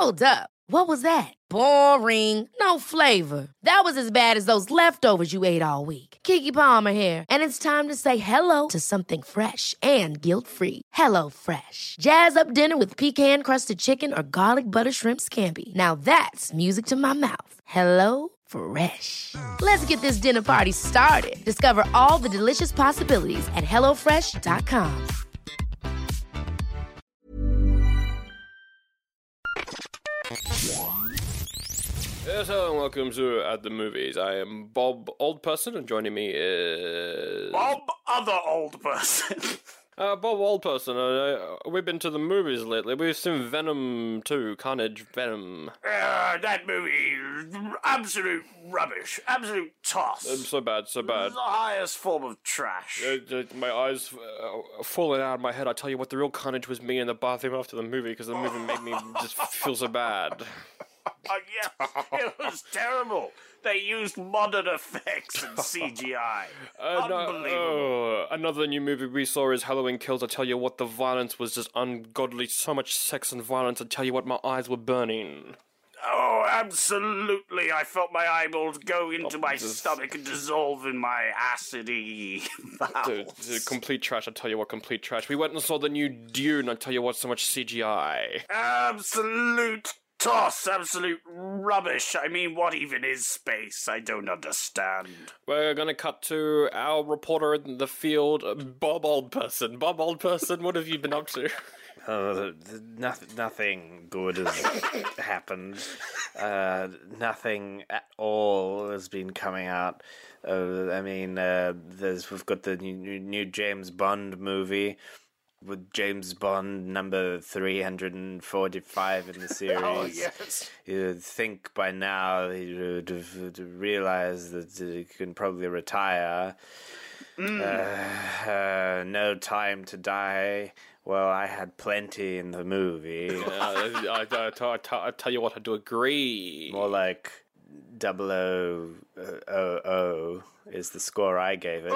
Hold up. What was that? Boring. No flavor. That was as bad as those leftovers you ate all week. Keke Palmer here, and it's time to say hello to something fresh and guilt-free. Hello Fresh. Jazz up dinner with pecan-crusted chicken or garlic butter shrimp scampi. Now that's music to my mouth. Hello Fresh. Let's get this dinner party started. Discover all the delicious possibilities at hellofresh.com. Yes, hello and welcome to At the Movies. I am Bob Oldperson, and joining me is... Bob Other Old Person. Bob Oldperson. We've been to the movies lately. We've seen Venom 2, Carnage Venom. That movie, absolute rubbish. Absolute toss. So bad. The highest form of trash. My eyes falling out of my head. I tell you what, the real carnage was me in the bathroom after the movie, because the movie made me just feel so bad. Yeah, it was terrible. They used modern effects and CGI. Unbelievable. Another new movie we saw is Halloween Kills. I tell you what, the violence was just ungodly. So much sex and violence. I tell you what, my eyes were burning. Oh, absolutely. I felt my eyeballs go into my stomach and dissolve in my acidy bowels. Dude, complete trash. I tell you what, complete trash. We went and saw the new Dune. I tell you what, so much CGI. Absolute toss, absolute rubbish. I mean, what even is space? I don't understand. We're gonna cut to our reporter in the field, Bob Oldperson. Bob Oldperson, what have you been up to? Nothing good has happened. Nothing at all has been coming out. We've got the new James Bond movie with James Bond number 345 in the series. Oh, yes. You'd think by now he would have realized that he can probably retire. No Time to Die. Well, I had plenty in the movie. I tell you what, I do agree. More like 0000 is the score I gave it.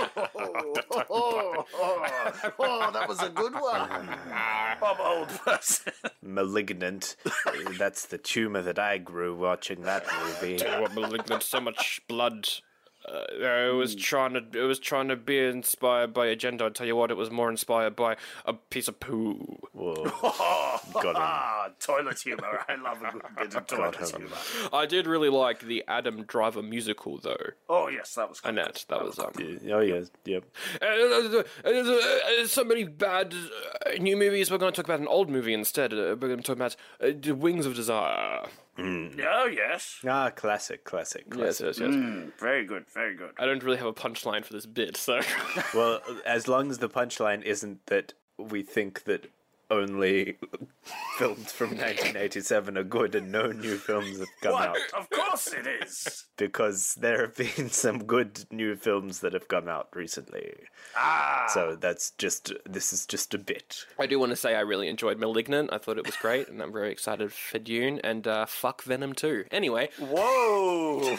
That was a good one. Bob Oldperson. Malignant. That's the tumor that I grew watching that movie. Tell you what, Malignant, so much blood. It was trying to be inspired by agenda. I tell you what, it was more inspired by a piece of poo. Whoa. Got him. Toilet humor. I love a good bit of toilet humor. I did really like the Adam Driver musical, though. Oh yes, that was good. Annette, that was Oh yes, yep. So many bad new movies. We're going to talk about an old movie instead. We're going to talk about The Wings of Desire. Oh yes. Classic. Yes. Very good. I don't really have a punchline for this bit, so... Well, as long as the punchline isn't that we think that only films from 1987 are good and no new films have come out. Of course it is. Because there have been some good new films that have come out recently. So this is just a bit. I do want to say I really enjoyed Malignant. I thought it was great, and I'm very excited for Dune, and fuck Venom 2. Anyway. Whoa!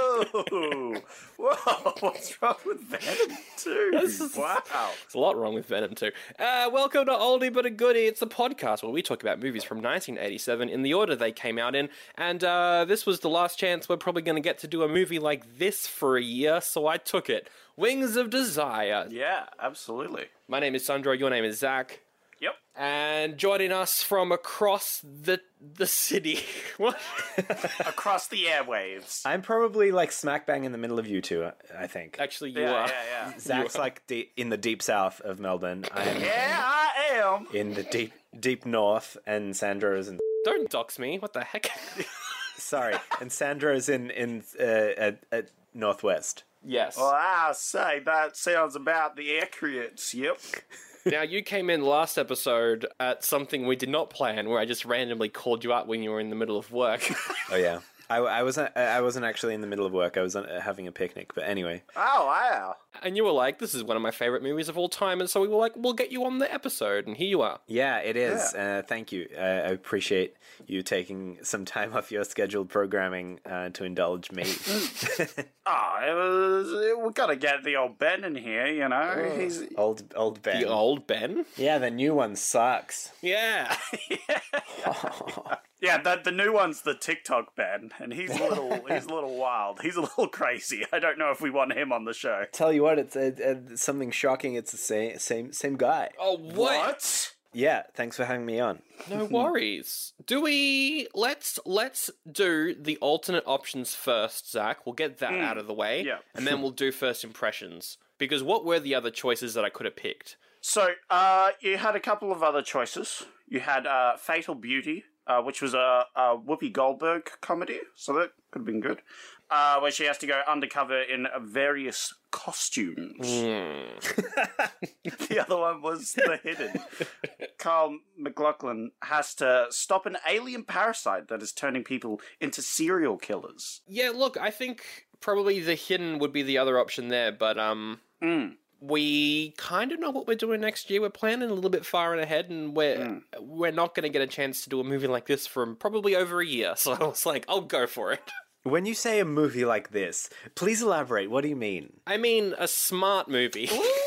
What's wrong with Venom 2? Wow. There's a lot wrong with Venom 2. Welcome to Oldie But a Goodie. It's the podcast where we talk about movies from 1987 in the order they came out in, and this was the last chance we're probably going to get to do a movie like this for a year, so I took it. Wings of Desire. Yeah, absolutely. My name is Sandro, your name is Zach. Yep. And joining us from across the city. What? Across the airwaves. I'm probably like smack bang in the middle of you two, I think. Actually, you are. Yeah. Zach's like in the deep south of Melbourne. Yeah, I am. In the deep north, and Sandra is in... Don't dox me. What the heck? Sorry. And Sandra is in at northwest. Yes. Well, I say that sounds about the accurate. Yep. Now, you came in last episode at something we did not plan, where I just randomly called you out when you were in the middle of work. Oh, yeah. I wasn't actually in the middle of work. I was having a picnic, but anyway. Oh, wow. And you were like, this is one of my favorite movies of all time, and so we were like, we'll get you on the episode, and here you are. Yeah, it is. Yeah. Thank you. I appreciate you taking some time off your scheduled programming to indulge me. We gotta get the old Ben in here, you know. He's old Ben. The old Ben? Yeah, the new one sucks. Yeah. Yeah, the new one's the TikTok Ben, and he's a little wild. He's a little crazy. I don't know if we want him on the show. Tell you what, it's something shocking. It's the same guy. Oh, what? Yeah, thanks for having me on. No worries. Let's do the alternate options first, Zach. We'll get that out of the way. Yeah. And then we'll do first impressions. Because what were the other choices that I could have picked? So, you had a couple of other choices. You had Fatal Beauty, which was a Whoopi Goldberg comedy, so that could have been good. Where she has to go undercover in various costumes. The other one was The Hidden. Carl McLaughlin has to stop an alien parasite that is turning people into serial killers. Yeah, look, I think probably The Hidden would be the other option there, but we kind of know what we're doing next year. We're planning a little bit far ahead, and we're not going to get a chance to do a movie like this for probably over a year. So I was like, I'll go for it. When you say a movie like this, please elaborate. What do you mean? I mean, a smart movie.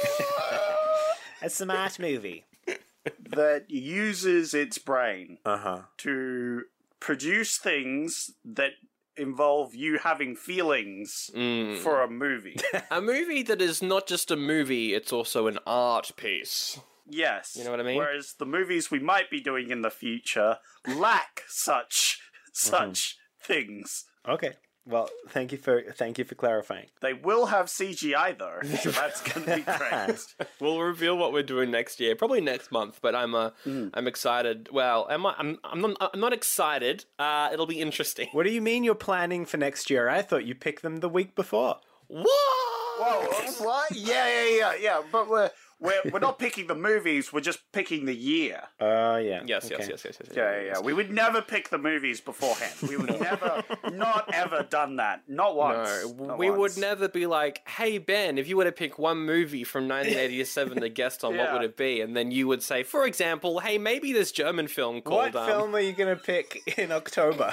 A smart movie. That uses its brain Uh-huh. to produce things that involve you having feelings for a movie. A movie that is not just a movie, it's also an art piece. Yes. You know what I mean? Whereas the movies we might be doing in the future lack such things. Okay. Well, thank you for clarifying. They will have CGI though, so that's going to be great. We'll reveal what we're doing next year, probably next month. But I'm excited. Well, I'm not excited. It'll be interesting. What do you mean you're planning for next year? I thought you picked them the week before. What? Whoa! What? Yeah. But we're not picking the movies. We're just picking the year. Yeah. Yes. Yeah. We would never pick the movies beforehand. We would never, not ever done that. Not once. No, Not we once. would never be like, hey, Ben, if you were to pick one movie from 1987 to guest on, what would it be? And then you would say, for example, hey, maybe this German film called... What film are you going to pick in October?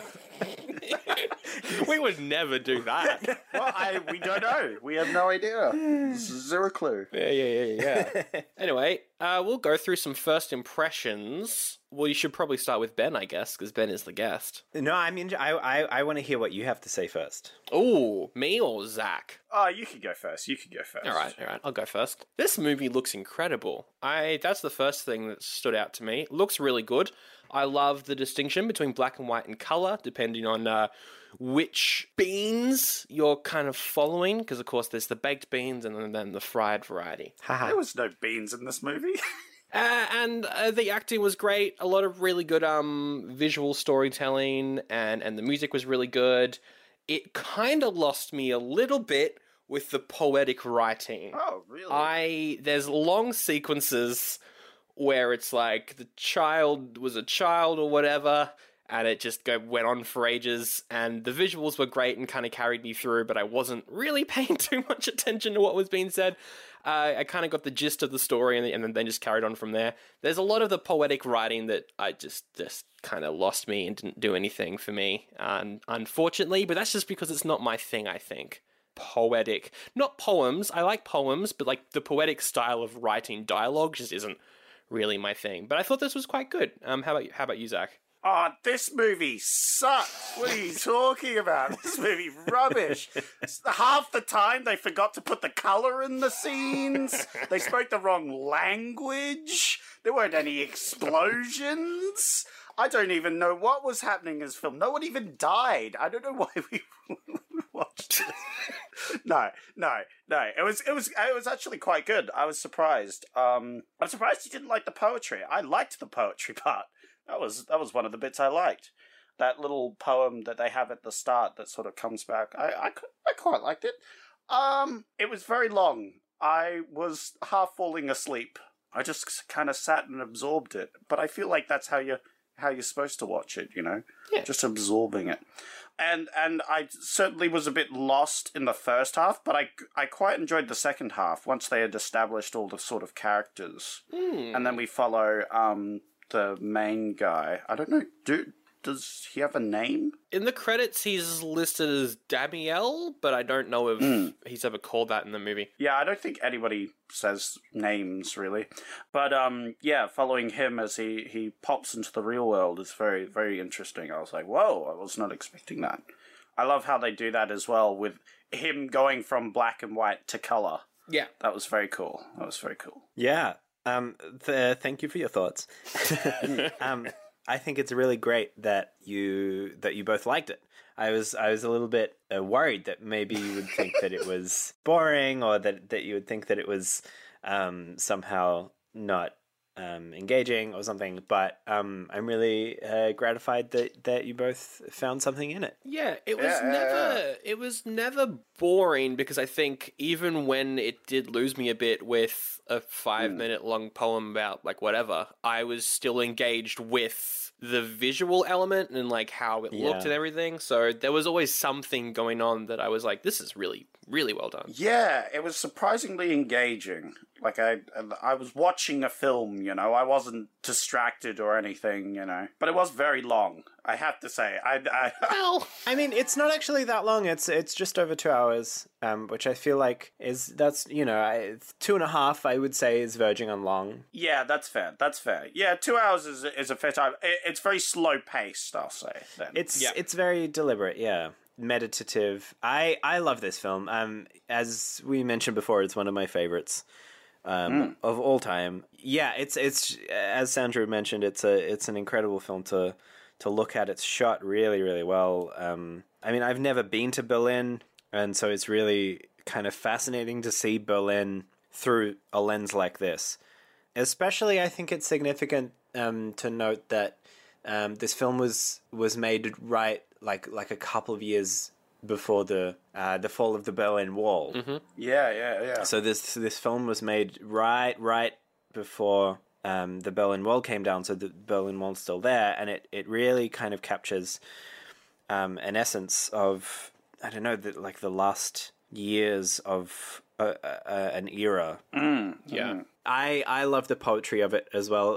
We would never do that. Well, we don't know. We have no idea. Zero clue. Yeah. Anyway, we'll go through some first impressions. Well, you should probably start with Ben, I guess, because Ben is the guest. No, I mean, I want to hear what you have to say first. Ooh, me or Zach? Oh, you could go first. All right, I'll go first. This movie looks incredible. That's the first thing that stood out to me. It looks really good. I love the distinction between black and white and color, depending on which beans you're kind of following, because of course there's the baked beans and then the fried variety. There was no beans in this movie. And the acting was great. A lot of really good visual storytelling, and the music was really good. It kind of lost me a little bit with the poetic writing. Oh, really? There's long sequences where it's like the child was a child or whatever, and it just went on for ages, and the visuals were great and kind of carried me through, but I wasn't really paying too much attention to what was being said. I kind of got the gist of the story and then just carried on from there. There's a lot of the poetic writing that I just kind of lost me and didn't do anything for me, unfortunately, but that's just because it's not my thing, I think. Poetic. Not poems. I like poems, but like the poetic style of writing dialogue just isn't really my thing. But I thought this was quite good. How about you, Zach? Oh, this movie sucks. What are you talking about? This movie rubbish. Half the time they forgot to put the colour in the scenes. They spoke the wrong language. There weren't any explosions. I don't even know what was happening in this film. No one even died. I don't know why we watched it. No. It was actually quite good. I was surprised. I'm surprised you didn't like the poetry. I liked the poetry part. That was one of the bits I liked. That little poem that they have at the start that sort of comes back. I quite liked it. It was very long. I was half falling asleep. I just kind of sat and absorbed it. But I feel like that's how you're supposed to watch it, you know? Yeah. Just absorbing it. And I certainly was a bit lost in the first half, but I quite enjoyed the second half once they had established all the sort of characters. And then we follow the main guy. I don't know. Does he have a name? In the credits, he's listed as Damiel, but I don't know if he's ever called that in the movie. Yeah, I don't think anybody says names, really. But, yeah, following him as he pops into the real world is very, very interesting. I was like, whoa, I was not expecting that. I love how they do that as well, with him going from black and white to color. Yeah. That was very cool. Yeah. Thank you for your thoughts. I think it's really great that you both liked it. I was a little bit worried that maybe you would think that it was boring, or that you would think that it was somehow not engaging or something. But I'm really gratified that you both found something in it. Yeah, it was never boring, because I think even when it did lose me a bit with a 5-minute long poem about like whatever, I was still engaged with the visual element and like how it looked and everything. So there was always something going on that I was like, this is really, really well done. Yeah, it was surprisingly engaging. Like, I was watching a film, you know. I wasn't distracted or anything, you know. But it was very long, I have to say. Well, I mean, it's not actually that long. It's just over 2 hours, which I feel like that's 2.5. I would say is verging on long. Yeah, that's fair. Yeah, 2 hours is a fair time. It's very slow paced, I'll say. Then. It's very deliberate. Yeah. Meditative. I love this film. As we mentioned before, it's one of my favorites. Of all time. Yeah, it's as Sandra mentioned, it's an incredible film to look at. It's shot really, really well. I mean, I've never been to Berlin, and so it's really kind of fascinating to see Berlin through a lens like this. Especially, I think it's significant to note that this film was made right like a couple of years before the fall of the Berlin Wall. Mm-hmm. Yeah. So this film was made right before the Berlin Wall came down. So the Berlin Wall's still there, and it really kind of captures an essence of, I don't know, the last years of an era. Yeah. I love the poetry of it as well.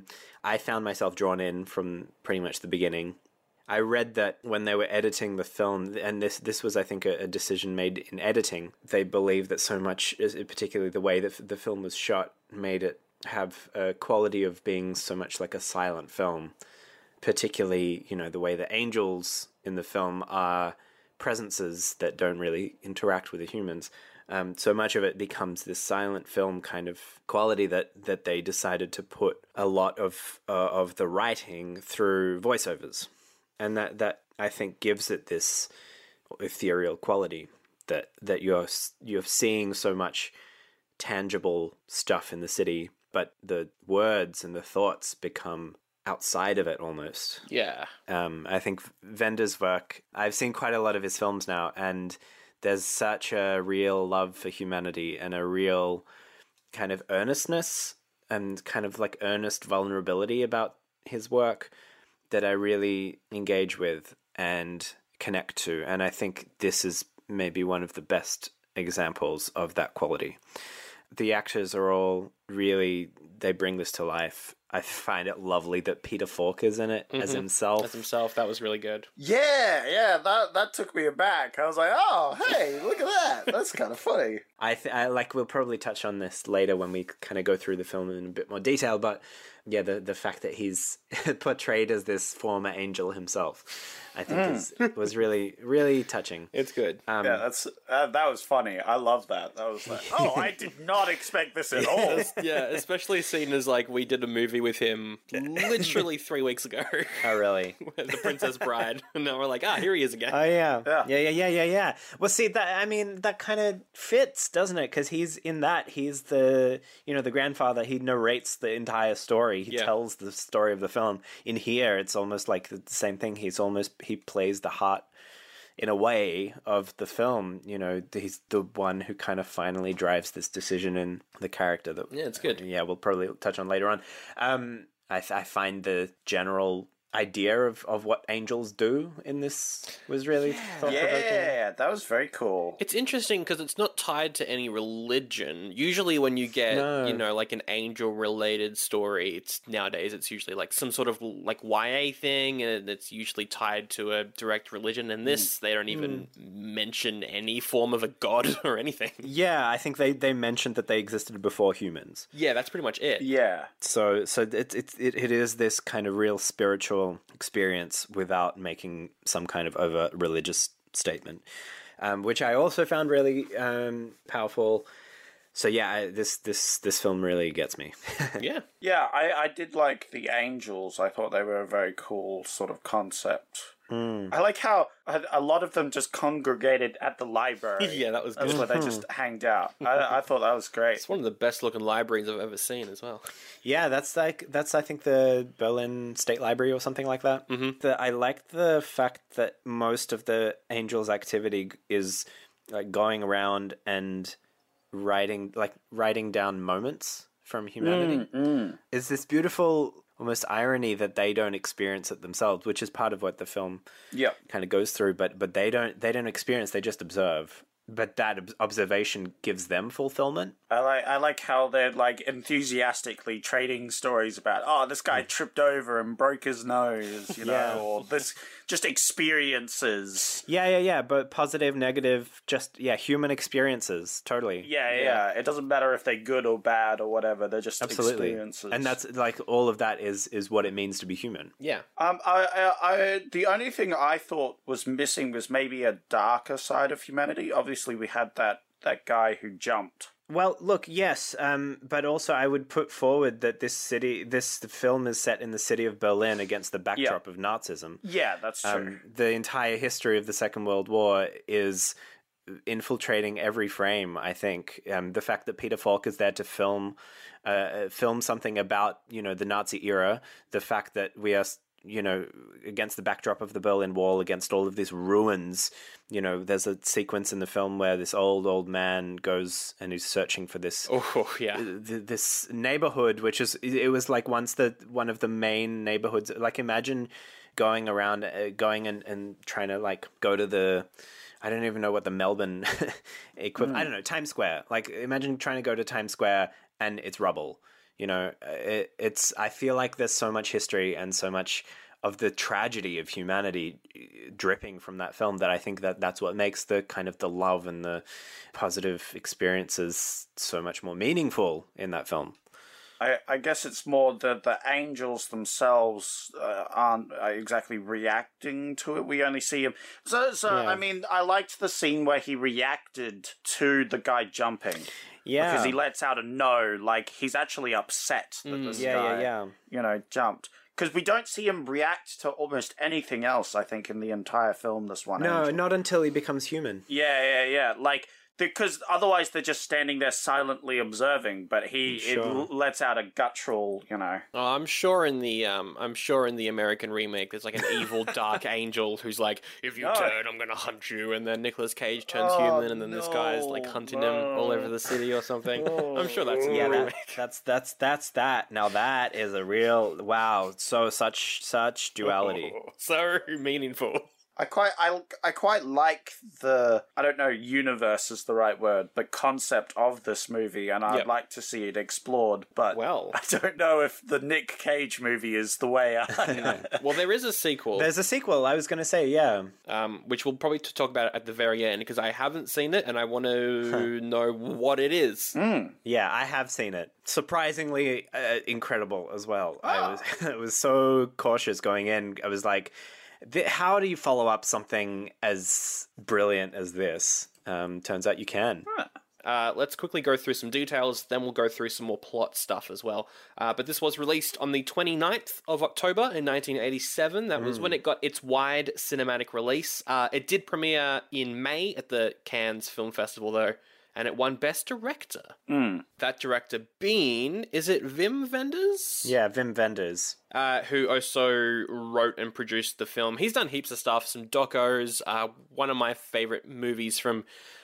I found myself drawn in from pretty much the beginning. I read that when they were editing the film, and this was, I think, a decision made in editing, they believed that so much, particularly the way that the film was shot, made it have a quality of being so much like a silent film. Particularly, the way the angels in the film are presences that don't really interact with the humans. So much of it becomes this silent film kind of quality that they decided to put a lot of the writing through voiceovers. And that I think gives it this ethereal quality that you're seeing so much tangible stuff in the city, but the words and the thoughts become outside of it almost. Yeah. I think Wender's work, I've seen quite a lot of his films now, and there's such a real love for humanity and a real kind of earnestness and kind of like earnest vulnerability about his work that I really engage with and connect to. And I think this is maybe one of the best examples of that quality. The actors are all really, they bring this to life. I find it lovely that Peter Falk is in it as himself. As himself, that was really good. Yeah, that took me aback. I was like, oh, hey, look at that. That's kind of funny. I like, we'll probably touch on this later when we kind of go through the film in a bit more detail, but yeah, the fact that he's portrayed as this former angel himself, I think was really, really touching. It's good. Yeah, that was funny. I love that. That was like, oh, I did not expect this at all. Yeah, especially seeing as like we did a movie with him literally 3 weeks ago. Oh, really? The Princess Bride. And now we're like, here he is again. Oh, yeah. Yeah. Well, see, that kind of fits, doesn't it? Because he's in that. He's the grandfather. He narrates the entire story. He tells the story of the film. In here, it's almost like the same thing. He plays the heart, in a way, of the film. He's the one who kind of finally drives this decision in the character. That it's good. Yeah, we'll probably touch on later on. I find the general idea of what angels do in this was really thought-provoking. Yeah, that was very cool. It's interesting because it's not tied to any religion. Usually when you get, No. like an angel-related story, nowadays it's usually like some sort of like YA thing, and it's usually tied to a direct religion. And this, they don't even mention any form of a god or anything. Yeah, I think they mentioned that they existed before humans. Yeah, that's pretty much it. Yeah. So it is this kind of real spiritual experience without making some kind of overt religious statement, which I also found really powerful. So yeah, this film really gets me. Yeah. Yeah, I did like the angels. I thought they were a very cool sort of concept. I like how a lot of them just congregated at the library. Yeah, that was That's good. where they just hanged out. I thought that was great. It's one of the best looking libraries I've ever seen as well. Yeah, that's I think the Berlin State Library or something like that. Mm-hmm. I liked the fact that most of the angels' activity is like going around and writing down moments from humanity. Is this beautiful almost irony that they don't experience it themselves, which is part of what the film kind of goes through, but they don't experience, they just observe. But that observation gives them fulfillment. I like how they're like enthusiastically trading stories about, this guy tripped over and broke his nose, know, or this just experiences. Yeah. But positive, negative, just human experiences. Totally. Yeah. It doesn't matter if they're good or bad or whatever. They're just experiences. And that's like all of that is what it means to be human. Yeah. The only thing I thought was missing was maybe a darker side of humanity. Obviously, we had that guy who jumped. Well, look, yes, but also I would put forward that this film is set in the city of Berlin against the backdrop of Nazism. Yeah, that's true. The entire history of the Second World War is infiltrating every frame, I think. The fact that Peter Falk is there to film something about, the Nazi era, the fact that we are against the backdrop of the Berlin Wall, against all of these ruins. There's a sequence in the film where this old man goes and he's searching for this. Oh, yeah. This neighborhood, which it was like once one of the main neighborhoods. Like imagine going around, and trying to like go to the. I don't even know what the Melbourne equivalent. I don't know, Times Square. Like imagine trying to go to Times Square and it's rubble. It's. I feel like there's so much history and so much of the tragedy of humanity dripping from that film that I think that's what makes the kind of the love and the positive experiences so much more meaningful in that film. I guess it's more that the angels themselves aren't exactly reacting to it. We only see him. So yeah. I mean, I liked the scene where he reacted to the guy jumping. Yeah. Because he lets out a no, like he's actually upset that this guy, jumped. Because we don't see him react to almost anything else, I think, in the entire film, this one. No, angel. not until he becomes human. Yeah. Like, because otherwise they're just standing there silently observing, but it lets out a guttural, Oh, I'm sure in the American remake, there's like an evil dark angel who's like, if you turn, I'm gonna hunt you, and then Nicolas Cage turns human, and then this guy's like hunting him all over the city or something. I'm sure that's in the remake. That's that. Now that is a real such duality. Oh, so meaningful. I quite like the, I don't know, universe is the right word, but concept of this movie, and I'd like to see it explored, but I don't know if the Nick Cage movie is the way. Well, there is a sequel. There's a sequel, I was going to say, yeah. Which we'll probably talk about at the very end, because I haven't seen it, and I want to know what it is. Yeah, I have seen it. Surprisingly incredible as well. I was so cautious going in. I was like, how do you follow up something as brilliant as this? Turns out you can. Let's quickly go through some details, then we'll go through some more plot stuff as well. But this was released on the 29th of October in 1987. That was when it got its wide cinematic release. It did premiere in May at the Cannes Film Festival, though, and it won Best Director. That director being, is it Wim Wenders? Yeah, Wim Wenders. Who also wrote and produced the film. He's done heaps of stuff, some docos. One of my favourite movies from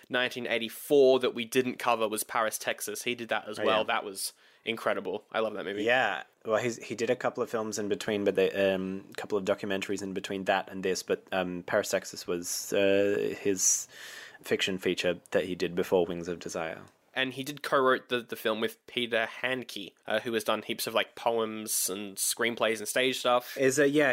1984 that we didn't cover was Paris, Texas. He did that as well. Yeah. That was incredible. I love that movie. Yeah. well, he did a couple of films in between, but they couple of documentaries in between that and this. But Paris, Texas was his fiction feature that he did before Wings of Desire. And he did co-wrote the film with Peter Handke, who has done heaps of like poems and screenplays and stage stuff. He's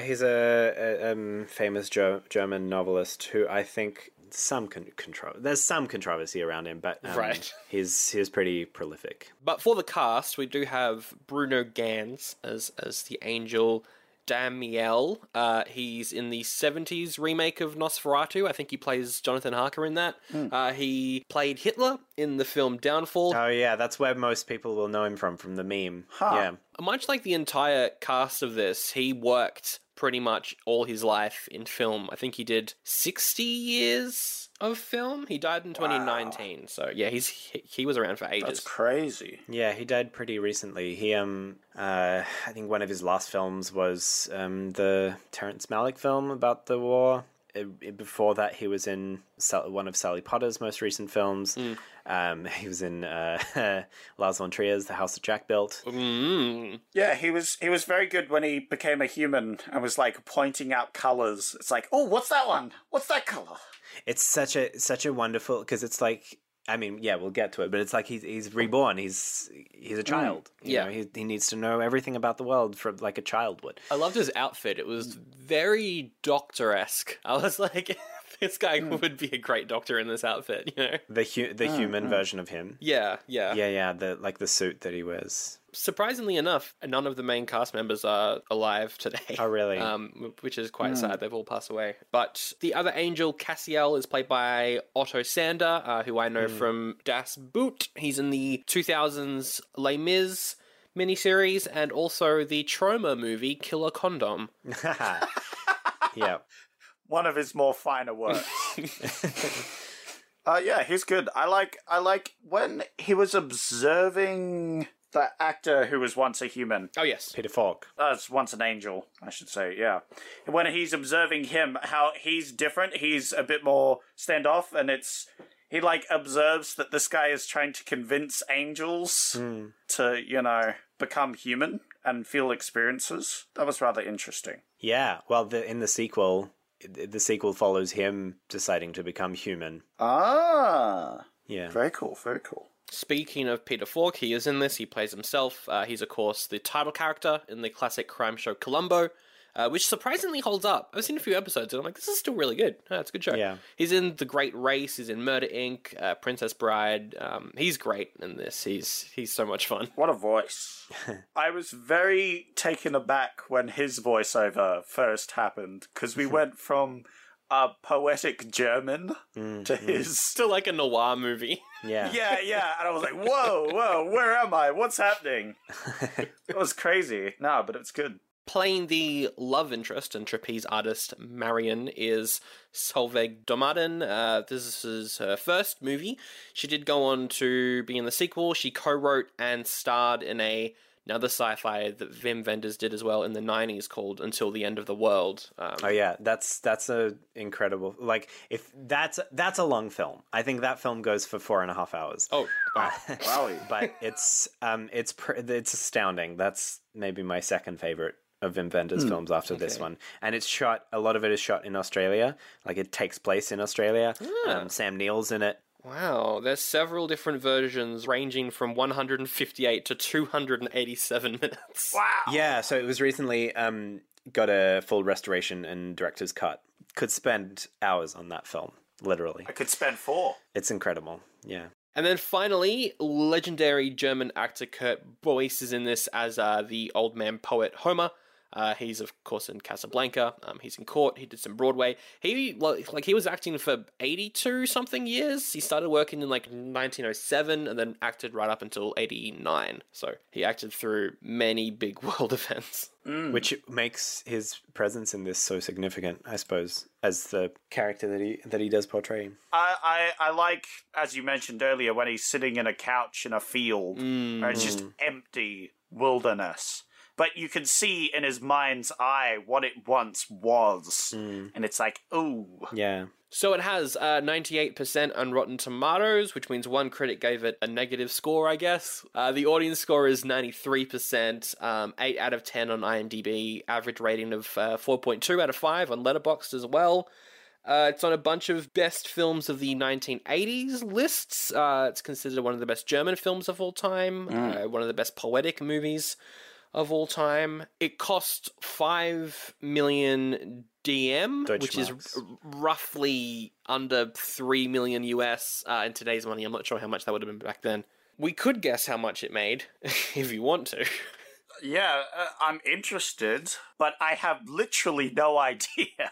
a famous German novelist who I think there's some controversy around him, but Right. he's pretty prolific. But for the cast, we do have Bruno Ganz as the angel. Damiel, he's in the 70s remake of Nosferatu. I think he plays Jonathan Harker in that. He played Hitler in the film Downfall. Oh yeah, that's where most people will know him from the meme. Yeah. Much like the entire cast of this, he worked pretty much all his life in film. I think he did 60 years of film. He died in 2019. So yeah, he was around for ages. That's crazy. Yeah, he died pretty recently. He I think one of his last films was the Terrence Malick film about the war. Before that, he was in one of Sally Potter's most recent films. He was in Lars von Trier's The House that Jack Built. Yeah, he was very good when he became a human and was like pointing out colors. It's like, oh, what's that one? What's that color? It's such a wonderful, because it's like, I mean, yeah, we'll get to it, but it's like he's reborn. He's a child. You know, he needs to know everything about the world from like a child would. I loved his outfit. It was very Doctor-esque. I was like, this guy would be a great doctor in this outfit, you know? The human version of him. Yeah. Yeah, the suit that he wears. Surprisingly enough, none of the main cast members are alive today. Oh, really? Which is quite sad. They've all passed away. But the other angel, Cassiel, is played by Otto Sander, who I know from Das Boot. He's in the 2000s Les Mis miniseries and also the Troma movie Killer Condom. Yeah. One of his more finer works. Yeah, he's good. I like when he was observing the actor who was once a human. Oh, yes. Peter Falk. It's once an angel, I should say, yeah. When he's observing him, how he's different, he's a bit more standoff, and he like observes that this guy is trying to convince angels to, you know, become human and feel experiences. That was rather interesting. Yeah, well, in the sequel follows him deciding to become human. Ah. Yeah. Very cool, very cool. Speaking of Peter Falk, he is in this. He plays himself. He's, of course, the title character in the classic crime show Columbo, which surprisingly holds up. I've seen a few episodes, and I'm like, this is still really good. It's a good show. Yeah. He's in The Great Race. He's in Murder, Inc., Princess Bride. He's great in this. He's so much fun. What a voice. I was very taken aback when his voiceover first happened, because we went from a poetic German to his... Still like a noir movie. Yeah. Yeah, and I was like, whoa, where am I? What's happening? It was crazy. No, but it's good. Playing the love interest and trapeze artist Marion is Solveig Domaden. This is her first movie. She did go on to be in the sequel. She co-wrote and starred in another sci-fi that Wim Wenders did as well in the 90s called Until the End of the World. Oh yeah, that's a incredible, like, if that's a long film. I think that film goes for 4.5 hours. Oh, wow. Wowie. But it's astounding. That's maybe my second favorite of Wim Wenders' films after this one. And a lot of it is shot in Australia. Like, it takes place in Australia. Sam Neill's in it. Wow, there's several different versions ranging from 158 to 287 minutes. Wow. Yeah, so it was recently got a full restoration and director's cut. Could spend hours on that film, literally. I could spend 4. It's incredible, yeah. And then finally, legendary German actor Kurt Boyce is in this as the old man poet Homer. He's, of course, in Casablanca. He's in Court. He did some Broadway. He was acting for 82 something years. He started working in 1907 and then acted right up until 89. So he acted through many big world events. Which makes his presence in this so significant, I suppose, as the character that he does portray. I like, as you mentioned earlier, when he's sitting in a couch in a field where it's just empty wilderness. But you can see in his mind's eye what it once was. And it's like, ooh. Yeah. So it has 98% on Rotten Tomatoes, which means one critic gave it a negative score, I guess. The audience score is 93%, 8 out of 10 on IMDb, average rating of 4.2 out of 5 on Letterboxd as well. It's on a bunch of best films of the 1980s lists. It's considered one of the best German films of all time, one of the best poetic movies of all time. It cost 5 million DM, which is roughly under 3 million US in today's money. I'm not sure how much that would have been back then. We could guess how much it made if you want to. Yeah, I'm interested, but I have literally no idea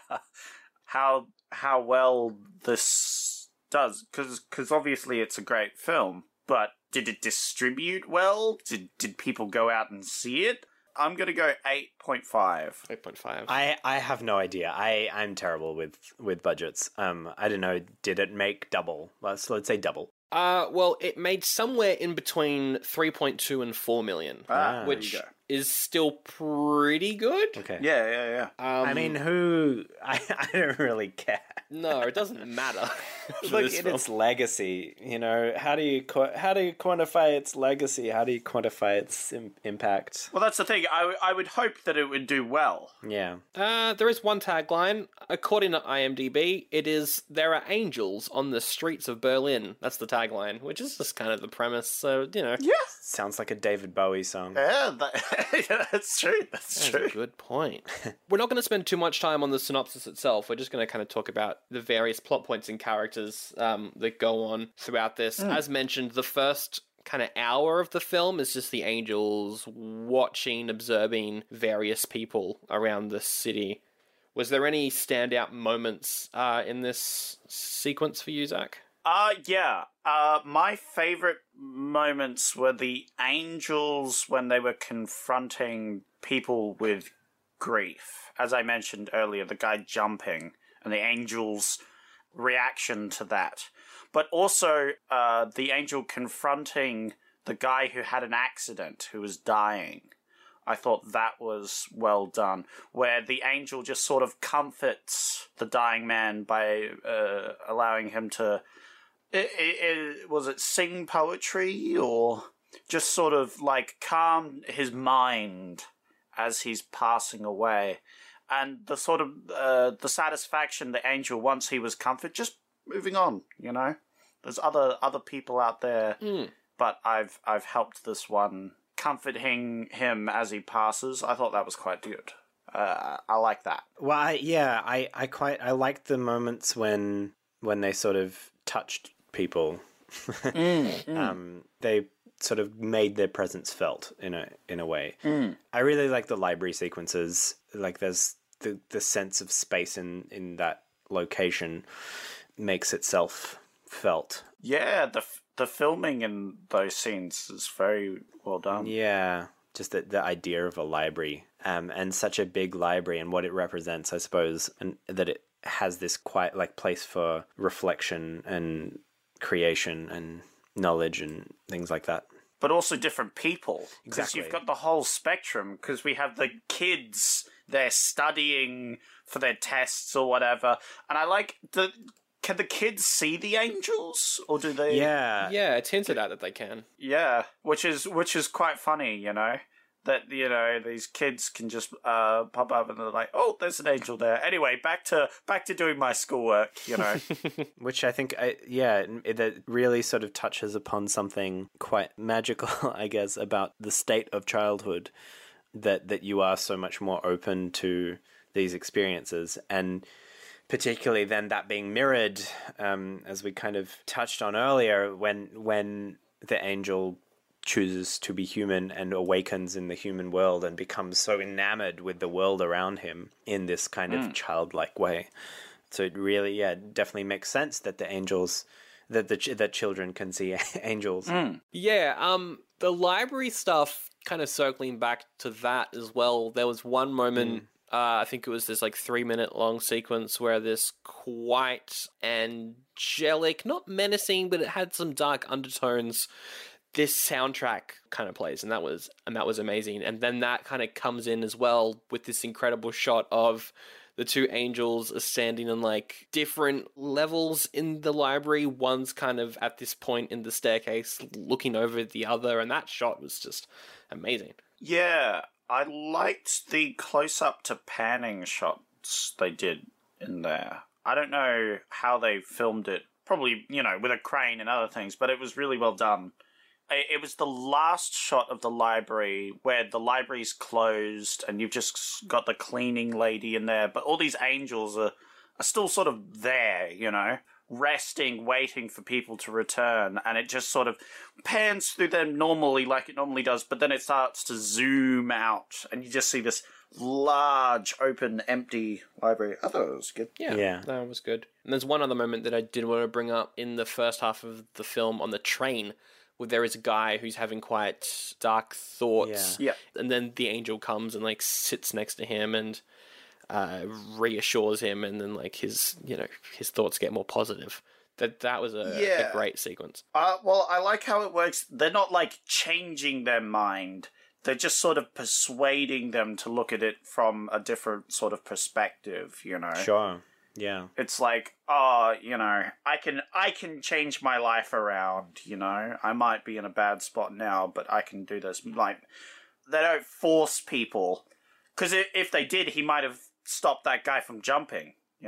how well this does, because obviously it's a great film, but did it distribute well? Did people go out and see it? I'm going to go 8.5. 8.5. I have no idea. I'm terrible with budgets. I don't know. Did it make double? Let's say double. Well, it made somewhere in between 3.2 and 4 million, which is still pretty good. Okay. Yeah. I mean, I don't really care. No, it doesn't matter. Look at its legacy. You know, how do you quantify its legacy? How do you quantify its impact? Well, that's the thing. I would hope that it would do well. Yeah. There is one tagline. According to IMDb, it is, "There are angels on the streets of Berlin." That's the tagline, which is just kind of the premise. So, you know. Yeah. Sounds like a David Bowie song. Yeah, that's true. That's true. A good point. We're not going to spend too much time on the synopsis itself. We're just going to kind of talk about the various plot points and characters that go on throughout this. As mentioned, the first kind of hour of the film is just the angels watching, observing various people around the city. Was there any standout moments in this sequence for you, Zach? Yeah. My favorite moments were the angels when they were confronting people with grief. As I mentioned earlier, the guy jumping and the angels' reaction to that. But also, the angel confronting the guy who had an accident, who was dying. I thought that was well done, where the angel just sort of comforts the dying man by allowing him to... was it sing poetry, or just sort of like calm his mind as he's passing away? And the sort of the satisfaction the angel, once he was comforted, just moving on, you know? There's other people out there, but I've helped this one, comforting him as he passes. I thought that was quite good. I like that. Well, I liked the moments when they sort of touched people. They sort of made their presence felt in a way. I really like the library sequences. Like, there's the sense of space in that location makes itself felt. Yeah, the filming in those scenes is very well done. Yeah, just the idea of a library, and such a big library and what it represents, I suppose, and that it has this quite like place for reflection and creation and knowledge and things like that. But also different people. Because Exactly. you've got the whole spectrum, because we have the kids, they're studying for their tests or whatever. And I like can the kids see the angels? Or do they... Yeah. Yeah, it's hinted at that they can. Yeah, which is quite funny, you know? That, you know, these kids can just pop up and they're like, oh, there's an angel there. Anyway, back to doing my schoolwork, you know? Which I think, that really sort of touches upon something quite magical, I guess, about the state of childhood, that you are so much more open to these experiences. And particularly then that being mirrored, as we kind of touched on earlier, when the angel chooses to be human and awakens in the human world and becomes so enamored with the world around him in this kind of childlike way. So it really, definitely makes sense that the angels, that children can see angels. Yeah, the library stuff, kind of circling back to that as well. There was one moment, I think it was this like 3-minute long sequence where this quite angelic, not menacing, but it had some dark undertones, this soundtrack kind of plays, and that was amazing. And then that kind of comes in as well with this incredible shot of the two angels are standing on like different levels in the library. One's kind of at this point in the staircase looking over the other, and that shot was just amazing. Yeah, I liked the close-up to panning shots they did in there. I don't know how they filmed it, probably, with a crane and other things, but it was really well done. It was the last shot of the library where the library's closed and you've just got the cleaning lady in there, but all these angels are still sort of there, resting, waiting for people to return, and it just sort of pans through them normally like it normally does, but then it starts to zoom out and you just see this large, open, empty library. I thought it was good. Yeah, that was good. And there's one other moment that I did want to bring up in the first half of the film on the train, where there is a guy who's having quite dark thoughts. Yeah. And then the angel comes and like sits next to him and reassures him, and then like his thoughts get more positive. That was a great sequence. Well, I like how it works. They're not like changing their mind. They're just sort of persuading them to look at it from a different sort of perspective, Sure. Yeah. It's like, I can change my life around, I might be in a bad spot now, but I can do this. Like, they don't force people. Because if they did, he might have stopped that guy from jumping,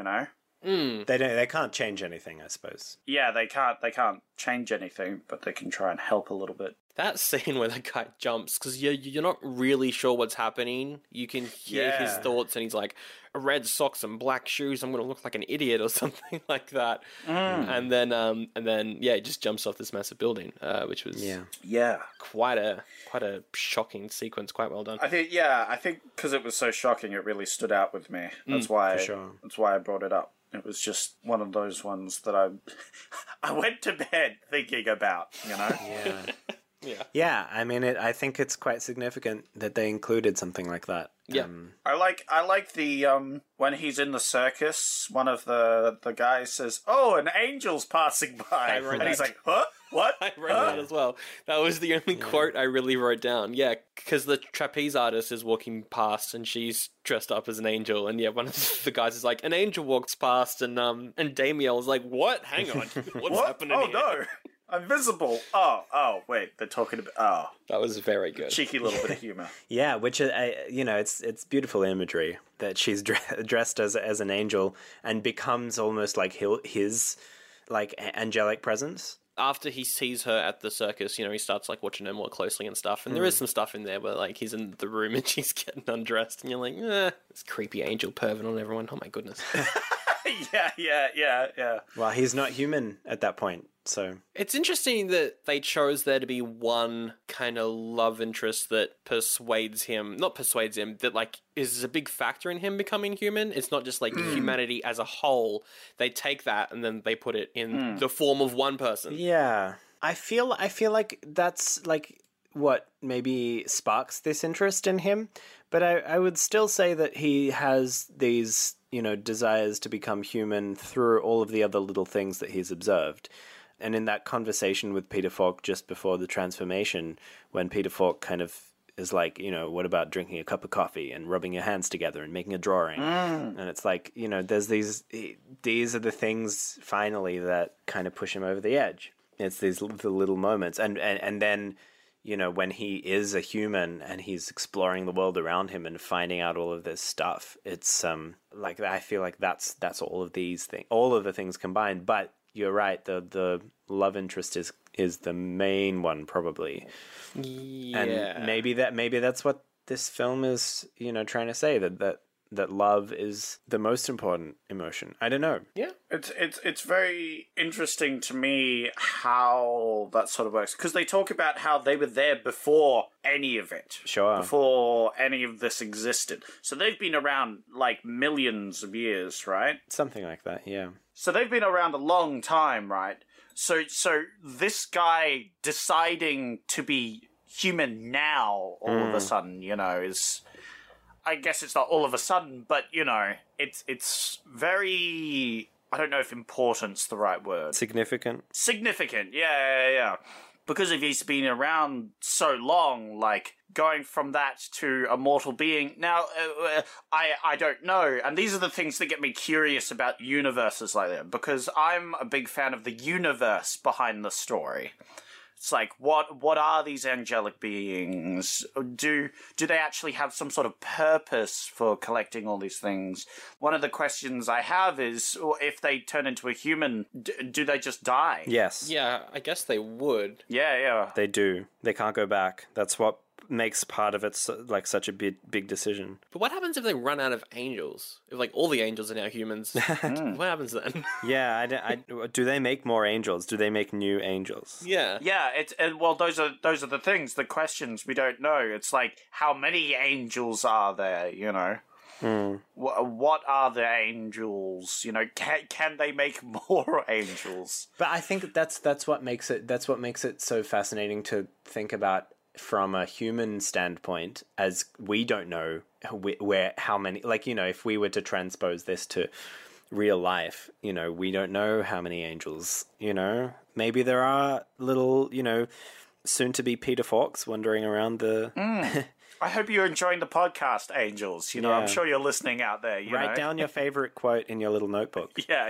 They can't change anything, I suppose. Yeah, they can't change anything, but they can try and help a little bit. That scene where the guy jumps, because you're not really sure what's happening. You can hear his thoughts, and he's like, red socks and black shoes, I'm going to look like an idiot or something like that. And then he just jumps off this massive building, which was quite a shocking sequence, quite well done. I think because it was so shocking, it really stood out with me. That's why I brought it up. It was just one of those ones that I went to bed thinking about, Yeah, I mean, I think it's quite significant that they included something like that. Yeah. I like the when he's in the circus, one of the guys says, "Oh, an angel's passing by," and he's like, "Huh? What?" I read that as well. That was the only quote I really wrote down. Yeah, because the trapeze artist is walking past and she's dressed up as an angel, and one of the guys is like, "An angel walks past," and Damiel was like, "What? Hang on, what's happening here?" No. I'm visible. Oh, wait. They're talking about... That was very good. Cheeky little bit of humor. Yeah, which, it's beautiful imagery that she's dressed as an angel and becomes almost like his like angelic presence. After he sees her at the circus, he starts like watching her more closely and stuff. And there is some stuff in there where like he's in the room and she's getting undressed and you're like, this creepy angel perving on everyone. Oh my goodness. Yeah. Well, he's not human at that point. So it's interesting that they chose there to be one kind of love interest that that like is a big factor in him becoming human. It's not just like humanity as a whole. They take that and then they put it in the form of one person. Yeah. I feel like that's like what maybe sparks this interest in him. But I would still say that he has these, desires to become human through all of the other little things that he's observed. And in that conversation with Peter Falk just before the transformation, when Peter Falk kind of is like, what about drinking a cup of coffee and rubbing your hands together and making a drawing? And it's like, there's these are the things finally that kind of push him over the edge. It's these little moments. And then, when he is a human and he's exploring the world around him and finding out all of this stuff, it's like, I feel like that's all of these things, all of the things combined. But you're right. The love interest is the main one, probably. Yeah. And maybe that's what this film is, trying to say, that love is the most important emotion. I don't know. Yeah. It's very interesting to me how that sort of works, because they talk about how they were there before any of it. Sure. Before any of this existed. So they've been around like millions of years, right? Something like that, yeah. So they've been around a long time, right? So this guy deciding to be human now all of a sudden, is... I guess it's not all of a sudden, but, it's very... I don't know if important's the right word. Significant. Significant, yeah. Because if he's been around so long, like, going from that to a mortal being. Now, I don't know, and these are the things that get me curious about universes like that, because I'm a big fan of the universe behind the story. It's like, what are these angelic beings? Do they actually have some sort of purpose for collecting all these things? One of the questions I have is, if they turn into a human, do they just die? Yes. Yeah, I guess they would. Yeah. They do. They can't go back. That's what makes part of it like such a big decision. But what happens if they run out of angels? If like all the angels are now humans, what happens then? Yeah, do they make more angels? Do they make new angels? Yeah. Yeah, well, those are the things, the questions we don't know. It's like, how many angels are there, you know? What are the angels? You know, can they make more angels? But I think that's what makes it so fascinating to think about from a human standpoint, as we don't know how many, like, you know, if we were to transpose this to real life, you know, we don't know how many angels, you know. Maybe there are little, you know, soon to be Peter Falks wandering around the I hope you're enjoying the podcast, angels. You know, Yeah. I'm sure you're listening out there. Write down your favorite quote in your little notebook. Yeah.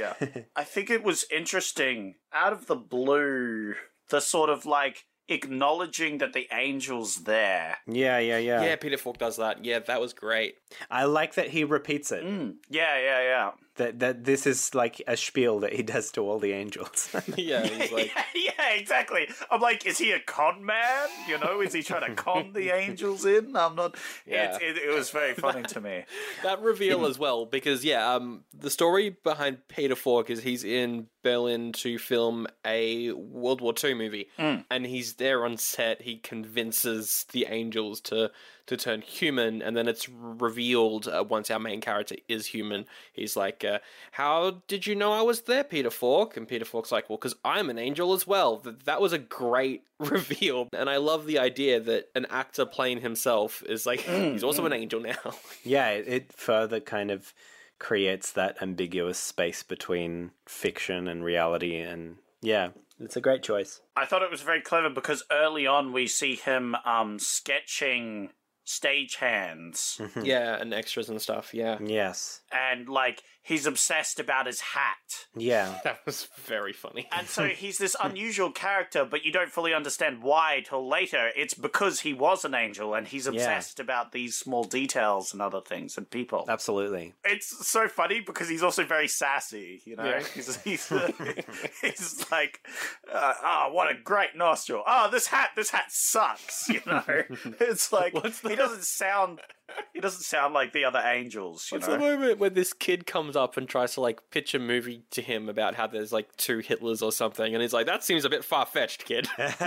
I think it was interesting, out of the blue, the sort of like acknowledging that the angel's there. Yeah. Yeah, Peter Falk does that. Yeah, that was great. I like that he repeats it. Yeah. That this is like a spiel that he does to all the angels. Yeah, he's like, Yeah, exactly. I'm like, is he a con man? You know, is he trying to con the angels in? I'm not. Yeah. It was very funny to me. that reveal as well, because the story behind Peter Falk is he's in Berlin to film a World War II movie, and he's there on set. He convinces the angels to turn human, and then it's revealed once our main character is human. He's like, how did you know I was there, Peter Falk? And Peter Falk's like, well, because I'm an angel as well. That was a great reveal, and I love the idea that an actor playing himself is like, he's also an angel now. Yeah, it further kind of creates that ambiguous space between fiction and reality, and yeah, it's a great choice. I thought it was very clever because early on we see him sketching stagehands. Yeah, and extras and stuff, yeah. Yes. And, like, he's obsessed about his hat. Yeah. That was very funny. And so he's this unusual character, but you don't fully understand why till later. It's because he was an angel and he's obsessed about these small details and other things and people. Absolutely. It's so funny because he's also very sassy, you know? Yeah. He's like, what a great nostril. Oh, this hat sucks, you know? It's like, he doesn't sound like the other angels, you What's know? the moment where this kid comes up and tries to, like, pitch a movie to him about how there's, like, 2 Hitlers or something, and he's like, that seems a bit far-fetched, kid.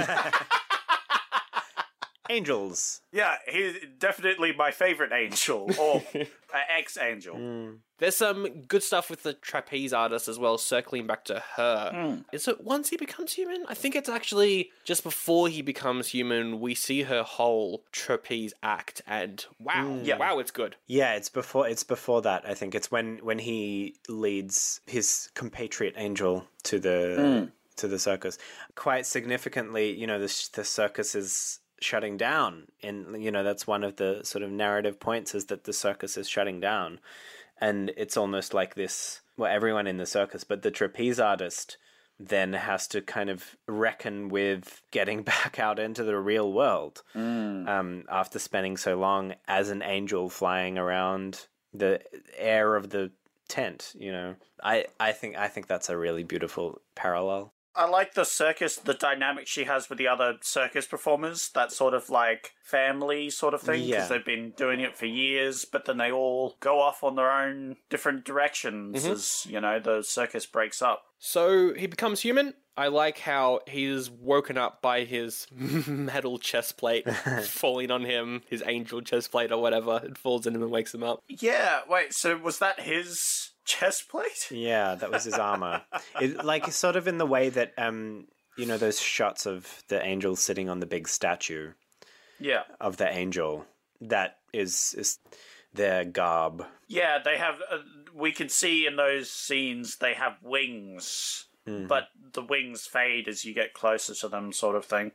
Angels. Yeah, he's definitely my favorite angel, or ex-angel. There's some good stuff with the trapeze artist as well, circling back to her. Is it once he becomes human? I think it's actually just before he becomes human, we see her whole trapeze act, and wow, it's good. Yeah, it's before that. I think it's when he leads his compatriot angel to the circus. Quite significantly, you know, the circus is shutting down, and you know that's one of the sort of narrative points, is that the circus is shutting down, and it's almost like this, well, everyone in the circus, but the trapeze artist then has to kind of reckon with getting back out into the real world after spending so long as an angel flying around the air of the tent. You know, I think that's a really beautiful parallel. I like the circus, the dynamic she has with the other circus performers, that sort of like family sort of thing, because they've been doing it for years, but then they all go off on their own different directions as, you know, the circus breaks up. So he becomes human. I like how he's woken up by his metal chest plate falling on him, his angel chest plate or whatever. It falls in him and wakes him up. Yeah, wait, so was that his chest plate? Yeah, that was his armor. It, like, sort of in the way that, you know, those shots of the angel sitting on the big statue. Yeah. Of the angel. That is their garb. Yeah, they have, we can see in those scenes they have wings, but the wings fade as you get closer to them, sort of thing.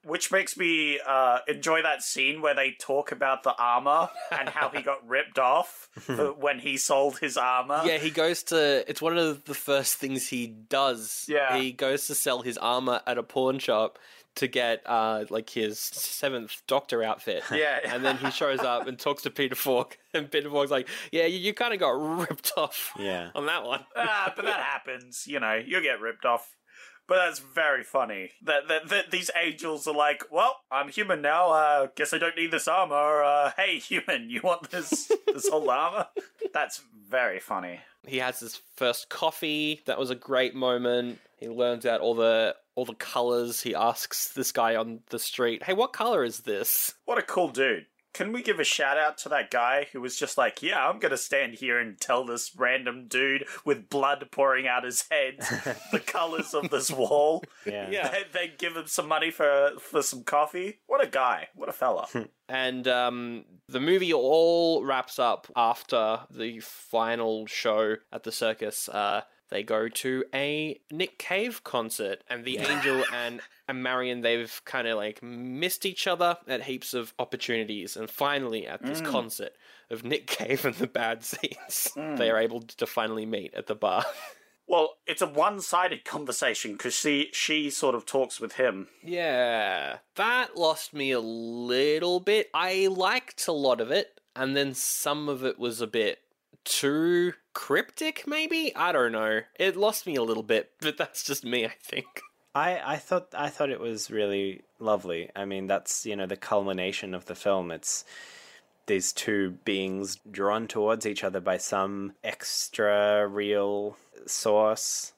Which makes me enjoy that scene where they talk about the armor and how he got ripped off when he sold his armor. Yeah, he goes to... It's one of the first things he does. Yeah. He goes to sell his armor at a pawn shop to get, like, his 7th Doctor outfit. Yeah. And then he shows up and talks to Peter Falk, and Peter Falk's like, yeah, you kind of got ripped off on that one. But that happens. You know, you get ripped off. But that's very funny. That these angels are like, well, I'm human now. Guess I don't need this armor. Hey, human, you want this whole armor? That's very funny. He has his first coffee. That was a great moment. He learns out all the colors. He asks this guy on the street, hey, what color is this? What a cool dude. Can we give a shout out to that guy who was just like, yeah, I'm going to stand here and tell this random dude with blood pouring out his head the colors of this wall? Yeah. They give him some money for some coffee. What a guy. What a fella. And the movie all wraps up after the final show at the circus. They go to a Nick Cave concert, and the Angel and Marion, they've kind of like missed each other at heaps of opportunities, and finally at this concert of Nick Cave and the Bad Seeds, they are able to finally meet at the bar. Well, it's a one-sided conversation because she sort of talks with him. Yeah, that lost me a little bit. I liked a lot of it, and then some of it was a bit too cryptic, maybe? I don't know. It lost me a little bit, but that's just me, I think. I thought it was really lovely. I mean, that's, you know, the culmination of the film. It's these two beings drawn towards each other by some extra real source.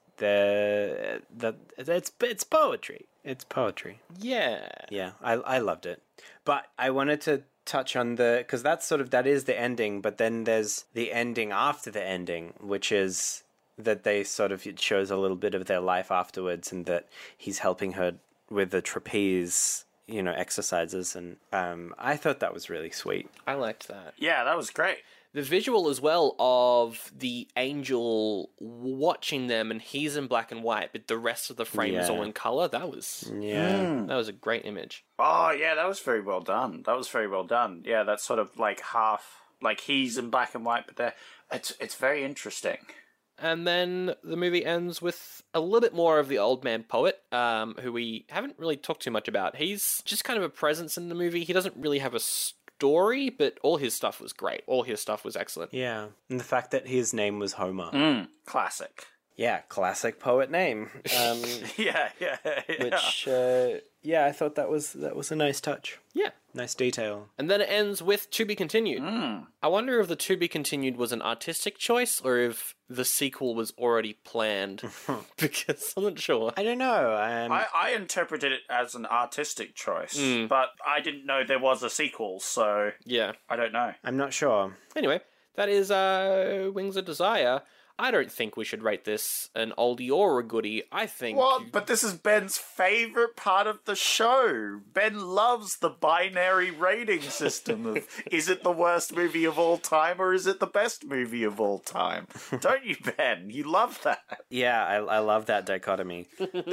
It's poetry. It's poetry. Yeah. Yeah, I loved it. But I wanted to touch on because that is the ending, but then there's the ending after the ending, which is that it shows a little bit of their life afterwards, and that he's helping her with the trapeze, you know, exercises, and I thought that was really sweet. I liked that. Yeah, that was great. The visual as well of the angel watching them, and he's in black and white, but the rest of the frame is all in color. That was that was a great image. Oh, yeah, that was very well done. Yeah, that's sort of like half, like he's in black and white, but it's very interesting. And then the movie ends with a little bit more of the old man poet, who we haven't really talked too much about. He's just kind of a presence in the movie. He doesn't really have a story, but all his stuff was great. All his stuff was excellent. Yeah, and the fact that his name was Homer. Classic. Yeah, classic poet name. Yeah. Which, I thought that was a nice touch. Yeah. Nice detail. And then it ends with To Be Continued. I wonder if the To Be Continued was an artistic choice or if the sequel was already planned. Because I'm not sure. I don't know. I interpreted it as an artistic choice, but I didn't know there was a sequel, so Yeah. I don't know. I'm not sure. Anyway, that is Wings of Desire. I don't think we should rate this an oldie or a goodie. I think... What? But this is Ben's favourite part of the show. Ben loves the binary rating system of, is it the worst movie of all time or is it the best movie of all time? Don't you, Ben? You love that. Yeah, I love that dichotomy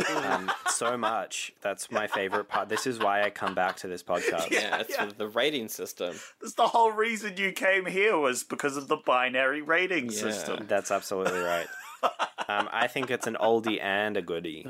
so much. That's my favorite part. This is why I come back to this podcast. Yeah, it's with the rating system. That's the whole reason you came here, was because of the binary rating system. That's absolutely right. I think it's an oldie and a goodie.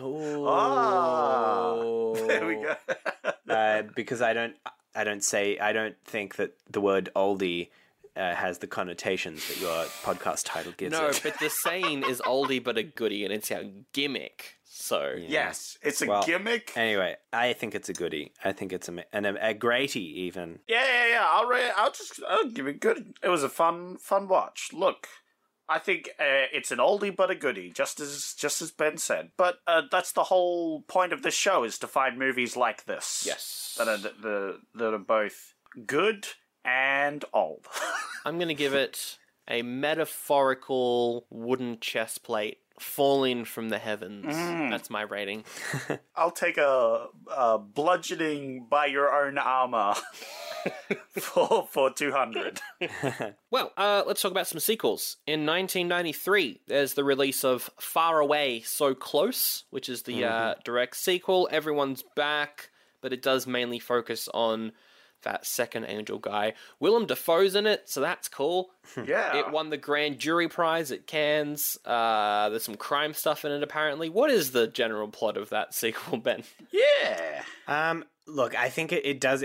Oh, there we go. Because I don't think that the word oldie has the connotations that your podcast title gives No, it. but the saying is oldie but a goodie, and it's our gimmick. So Yes, it's a gimmick. Anyway, I think it's a goodie. I think it's a greatie even. Yeah. I'll give it good. It was a fun watch. Look, I think it's an oldie but a goodie, just as Ben said. But that's the whole point of this show, is to find movies like this. Yes. That are both good and old. I'm going to give it a metaphorical wooden chest plate falling from the heavens. That's my rating. I'll take a bludgeoning by your own armor for 200. Well, let's talk about some sequels. In 1993, there's the release of Far Away, So Close, which is the direct sequel. Everyone's back. but it does mainly focus on that second angel guy. Willem Dafoe's in it, so that's cool. Yeah. It won the Grand Jury Prize at Cannes. There's some crime stuff in it, apparently. What is the general plot of that sequel, Ben? Yeah. Look, I think it does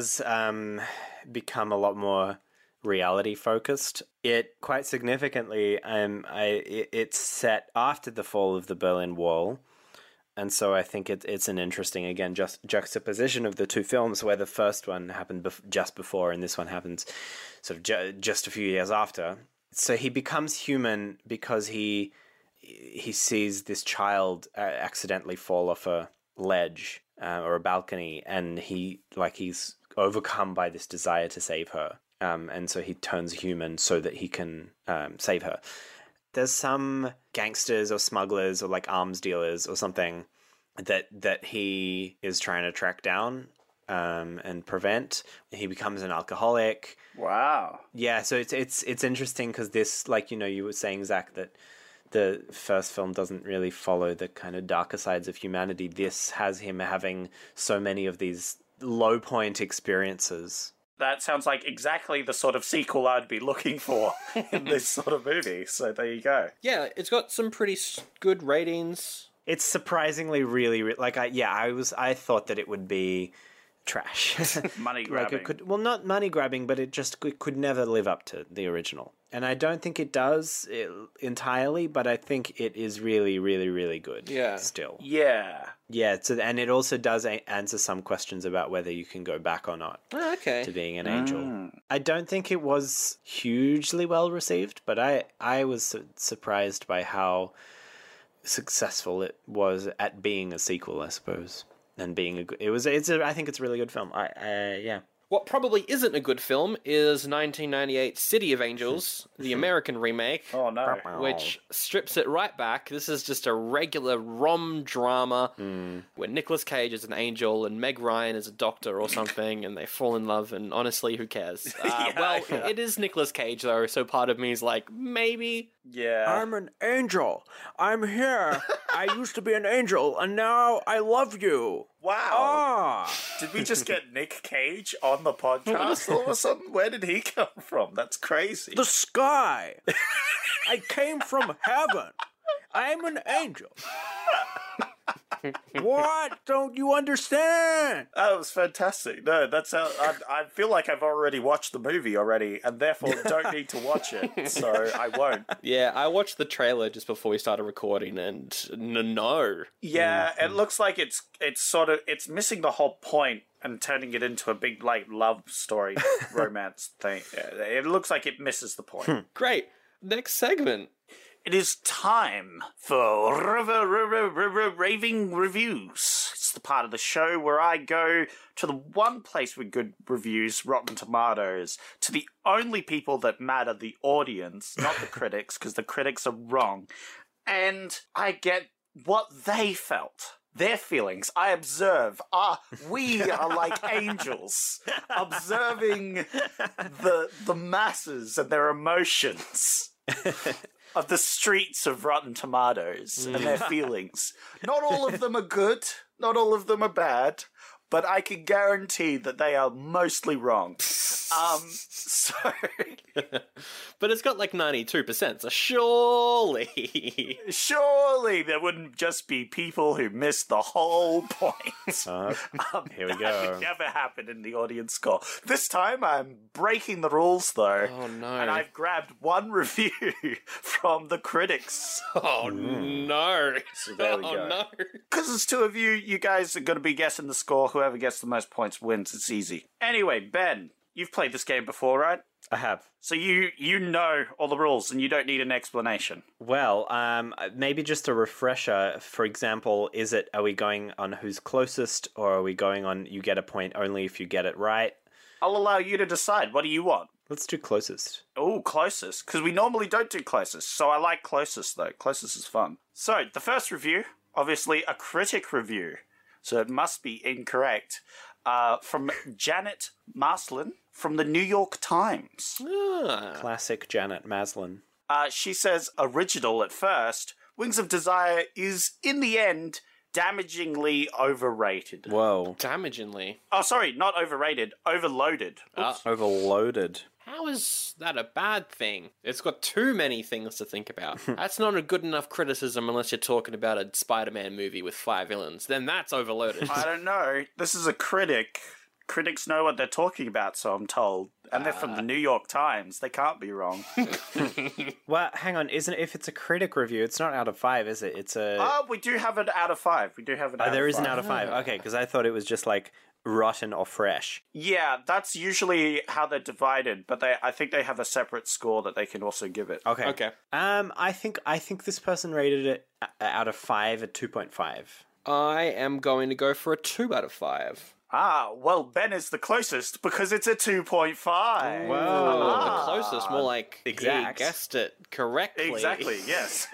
become a lot more reality focused. It quite significantly, it's set after the fall of the Berlin Wall. And so I think it's an interesting, again, just juxtaposition of the two films, where the first one happened just before and this one happens sort of just a few years after. So he becomes human because he sees this child accidentally fall off a ledge or a balcony, and he's overcome by this desire to save her. And so he turns human so that he can save her. There's some gangsters or smugglers or like arms dealers or something that he is trying to track down and prevent. He becomes an alcoholic. Wow. Yeah, so it's interesting because this, like, you know, you were saying, Zach, that the first film doesn't really follow the kind of darker sides of humanity. This has him having so many of these low point experiences. That sounds like exactly the sort of sequel I'd be looking for in this sort of movie. So there you go. Yeah, it's got some pretty good ratings. It's surprisingly really I thought that it would be trash. Money grabbing. Like not money grabbing, but it could never live up to the original. And I don't think it does entirely, but I think it is really, really, really good. Yeah. Still. Yeah. Yeah, and it also does answer some questions about whether you can go back or not to being an angel. I don't think it was hugely well received, but I was surprised by how successful it was at being a sequel, I suppose, and being I think it's a really good film. Yeah. What probably isn't a good film is 1998's City of Angels, the American remake. Oh, no. Which strips it right back. This is just a regular rom drama where Nicolas Cage is an angel and Meg Ryan is a doctor or something, and they fall in love, and honestly, who cares? It is Nicolas Cage, though, so part of me is like, maybe. Yeah. I'm an angel. I'm here. I used to be an angel, and now I love you. Wow. Did we just get Nick Cage on the podcast all of a sudden? Where did he come from? That's crazy. The sky. I came from heaven. I'm an angel. What? Don't you understand? That was fantastic. No, that's how I feel like I've already watched the movie already, and therefore don't need to watch it, so I won't. Yeah, I watched the trailer just before we started recording, and no. Yeah, it looks like it's missing the whole point and turning it into a big, like, love story romance thing. It looks like it misses the point. Great. Next segment. It is time for raving reviews. It's the part of the show where I go to the one place with good reviews, Rotten Tomatoes, to the only people that matter, the audience, not the critics, because the critics are wrong, and I get what they felt. Their feelings. I observe. We are like angels, observing the masses and their emotions of the streets of Rotten Tomatoes and their feelings. Not all of them are good, not all of them are bad, but I can guarantee that they are mostly wrong. But it's got like 92%, so surely... Surely there wouldn't just be people who missed the whole point. Here we go. That would never happen in the audience score. This time I'm breaking the rules, though. Oh, no. And I've grabbed one review from the critics. Oh, no. So there we go. Oh, no. Because there's two of you, you guys are going to be guessing the score. Whoever gets the most points wins. It's easy. Anyway, Ben, you've played this game before, right? I have. So you know all the rules and you don't need an explanation. Well, maybe just a refresher. For example, are we going on who's closest, or are we going on you get a point only if you get it right? I'll allow you to decide. What do you want? Let's do closest. Oh, closest. Because we normally don't do closest. So I like closest, though. Closest is fun. So, the first review, obviously a critic review. So it must be incorrect. From Janet Maslin from the New York Times. Classic Janet Maslin. She says, original at first, Wings of Desire is, in the end, damagingly overrated. Whoa. Damagingly. Oh, sorry, not overrated, overloaded. Oops. Overloaded. How is that a bad thing? It's got too many things to think about. That's not a good enough criticism unless you're talking about a Spider-Man movie with 5 villains. Then that's overloaded. I don't know. This is a critic. Critics know what they're talking about, so I'm told. And they're from the New York Times. They can't be wrong. Well, hang on. Isn't it, if it's a critic review, it's not out of 5, is it? It's a... We do have an out of 5. We do have an out of 5. there is an out of 5. Okay, because I thought it was just like rotten or fresh. Yeah, that's usually how they're divided, but I think they have a separate score that they can also give it. Okay. Okay. I think this person rated it out of 5 at 2.5. I am going to go for a 2 out of 5. Ah, well, Ben is the closest because it's a 2.5. Whoa. Not the closest, more like Exact. he guessed it correctly. Exactly, yes.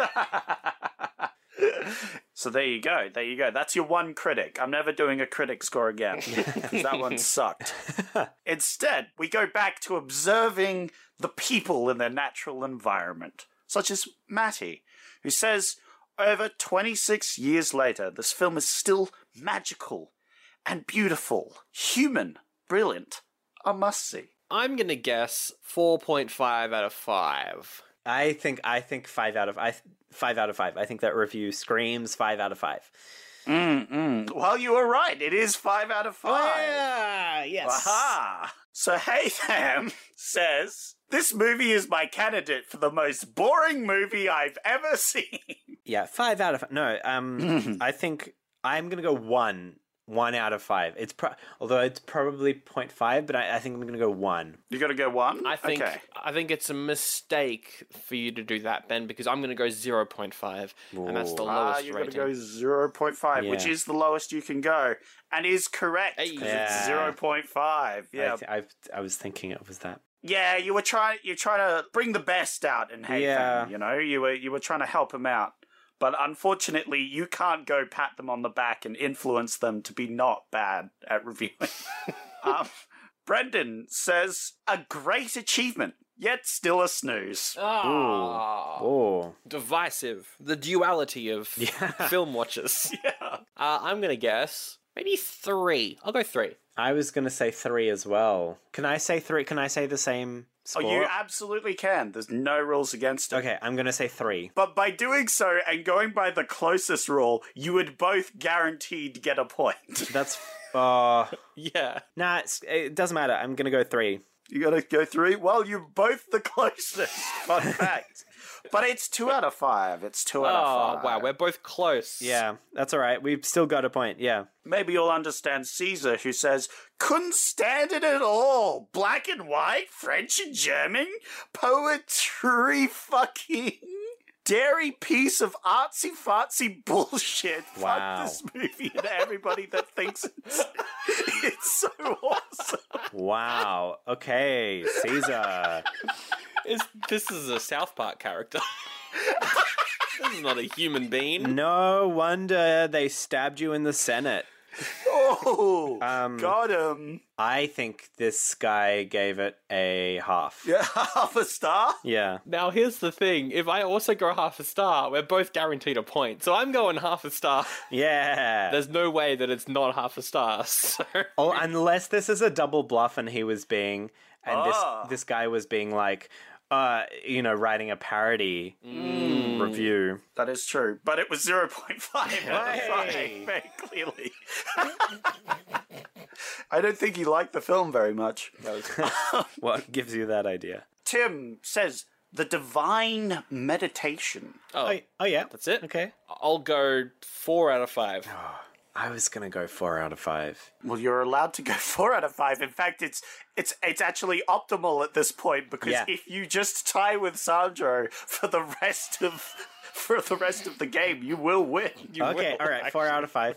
So there you go. There you go. That's your one critic. I'm never doing a critic score again because that one sucked. Instead, we go back to observing the people in their natural environment, such as Matty, who says, over 26 years later, this film is still magical and beautiful, human, brilliant, a must-see. I'm going to guess 4.5 out of 5. I think 5 out of 5. I think that review screams 5 out of 5. Well, you were right. It is 5 out of 5. Yeah, yes. Aha! So Haytham says, this movie is my candidate for the most boring movie I've ever seen. Yeah, 5 out of 5. No, I think I'm going to go 1 out of 5. It's although it's probably 0.5, but I think I'm going to go 1. You gotta go 1? I think Okay. I think it's a mistake for you to do that, Ben, because I'm going to go 0.5, and that's the lowest you're rating. gonna go 0.5, which Yeah. is the lowest you can go, and is correct, Hey. because Yeah. it's 0.5. Yeah. I was thinking it was that. Yeah, you're trying to bring the best out in Haytham, Yeah. you know? You were trying to help him out. But unfortunately, you can't go pat them on the back and influence them to be not bad at reviewing. Brendan says, a great achievement, yet still a snooze. Oh. Divisive. The duality of film watchers. Yeah. I'm going to guess maybe 3. I'll go 3. I was going to say 3 as well. Can I say 3? Can I say the same score? Oh, you absolutely can. There's no rules against it. Okay, I'm going to say 3. But by doing so and going by the closest rule, you would both guaranteed get a point. That's... Yeah. Nah, it doesn't matter. I'm going to go 3. You gotta go 3? Well, you're both the closest. Fun fact. But it's 2 out of 5. It's 2 out of 5. Wow, we're both close. Yeah, that's all right. We've still got a point, yeah. Maybe you'll understand Caesar, who says, couldn't stand it at all. Black and white, French and German, poetry fucking dairy piece of artsy-fartsy bullshit. Wow. Fuck this movie and everybody that thinks it's so awesome. Wow. Okay, Caesar. This is a South Park character. This is not a human being. No wonder they stabbed you in the Senate. Oh, got him. I think this guy gave it a half. Yeah, half a star? Yeah. Now, here's the thing. If I also go half a star, we're both guaranteed a point. So I'm going half a star. Yeah. There's no way that it's not half a star. So... Oh, unless this is a double bluff and he was being... And Ah. this guy was being like... writing a parody review. That is true, but it was 0.5 out of 5, Hey. very clearly. I don't think he liked the film very much. What gives you that idea? Tim says, The Divine Meditation. Oh, yeah. that's it? Okay. I'll go 4 out of 5. I was going to go 4 out of 5. Well, you're allowed to go 4 out of 5. In fact, it's actually optimal at this point because Yeah. if you just tie with Sandro for the rest of the game, you will win. Okay, all right. 4 out of 5.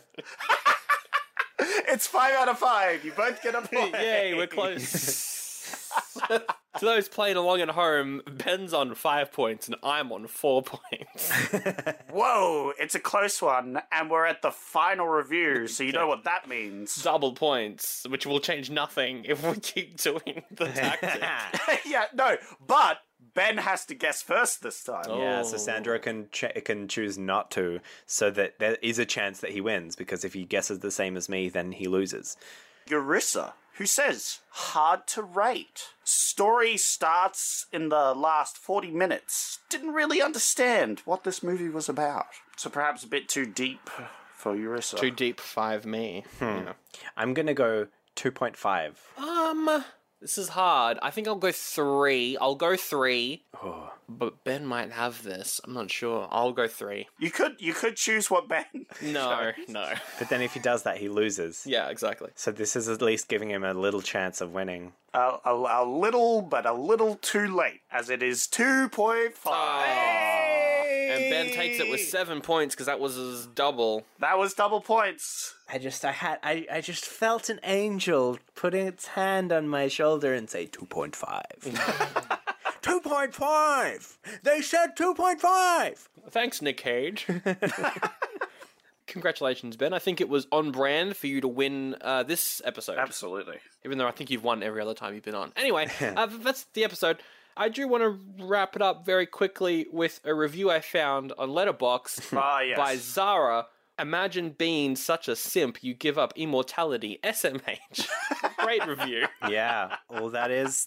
It's 5 out of 5. You both get a point. Yay, we're close. To those playing along at home, Ben's on 5 points and I'm on 4 points. Whoa, it's a close one, and we're at the final review, so you know what that means. Double points, which will change nothing if we keep doing the tactic. Yeah, no, but Ben has to guess first this time. Yeah, so Sandro can choose not to, so that there is a chance that he wins, because if he guesses the same as me, then he loses. Yarissa, who says, hard to rate. Story starts in the last 40 minutes. Didn't really understand what this movie was about. So perhaps a bit too deep for Yarissa. Too deep 5 me. Yeah. I'm going to go 2.5. This is hard. I think I'll go 3. I'll go 3. But Ben might have this. I'm not sure. I'll go 3. You could choose what Ben... No. But then if he does that, he loses. Yeah, exactly. So this is at least giving him a little chance of winning. A little, but a little too late, as it is 2.5. And Ben takes it with 7 points because that was his double. That was double points. I just felt an angel putting its hand on my shoulder and say 2.5. 2.5! They said 2.5! Thanks, Nick Cage. Congratulations, Ben. I think it was on brand for you to win this episode. Absolutely. Even though I think you've won every other time you've been on. Anyway, that's the episode. I do want to wrap it up very quickly with a review I found on Letterboxd Yes. by Zara. Imagine being such a simp you give up immortality. SMH. Great review. Yeah, well, that is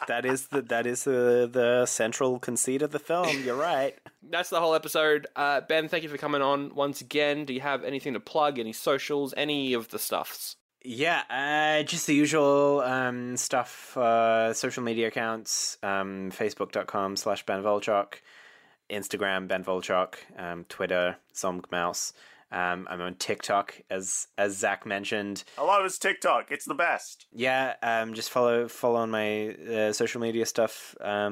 the central conceit of the film. You're right. That's the whole episode. Ben, thank you for coming on once again. Do you have anything to plug? Any socials? Any of the stuffs? Yeah, just the usual stuff. Social media accounts: Facebook.com/Ben Volchok, Instagram Ben Volchok, Twitter Zomgmouse. I'm on TikTok, as Zach mentioned. Hello, it's TikTok. It's the best. Yeah, just follow on my social media stuff.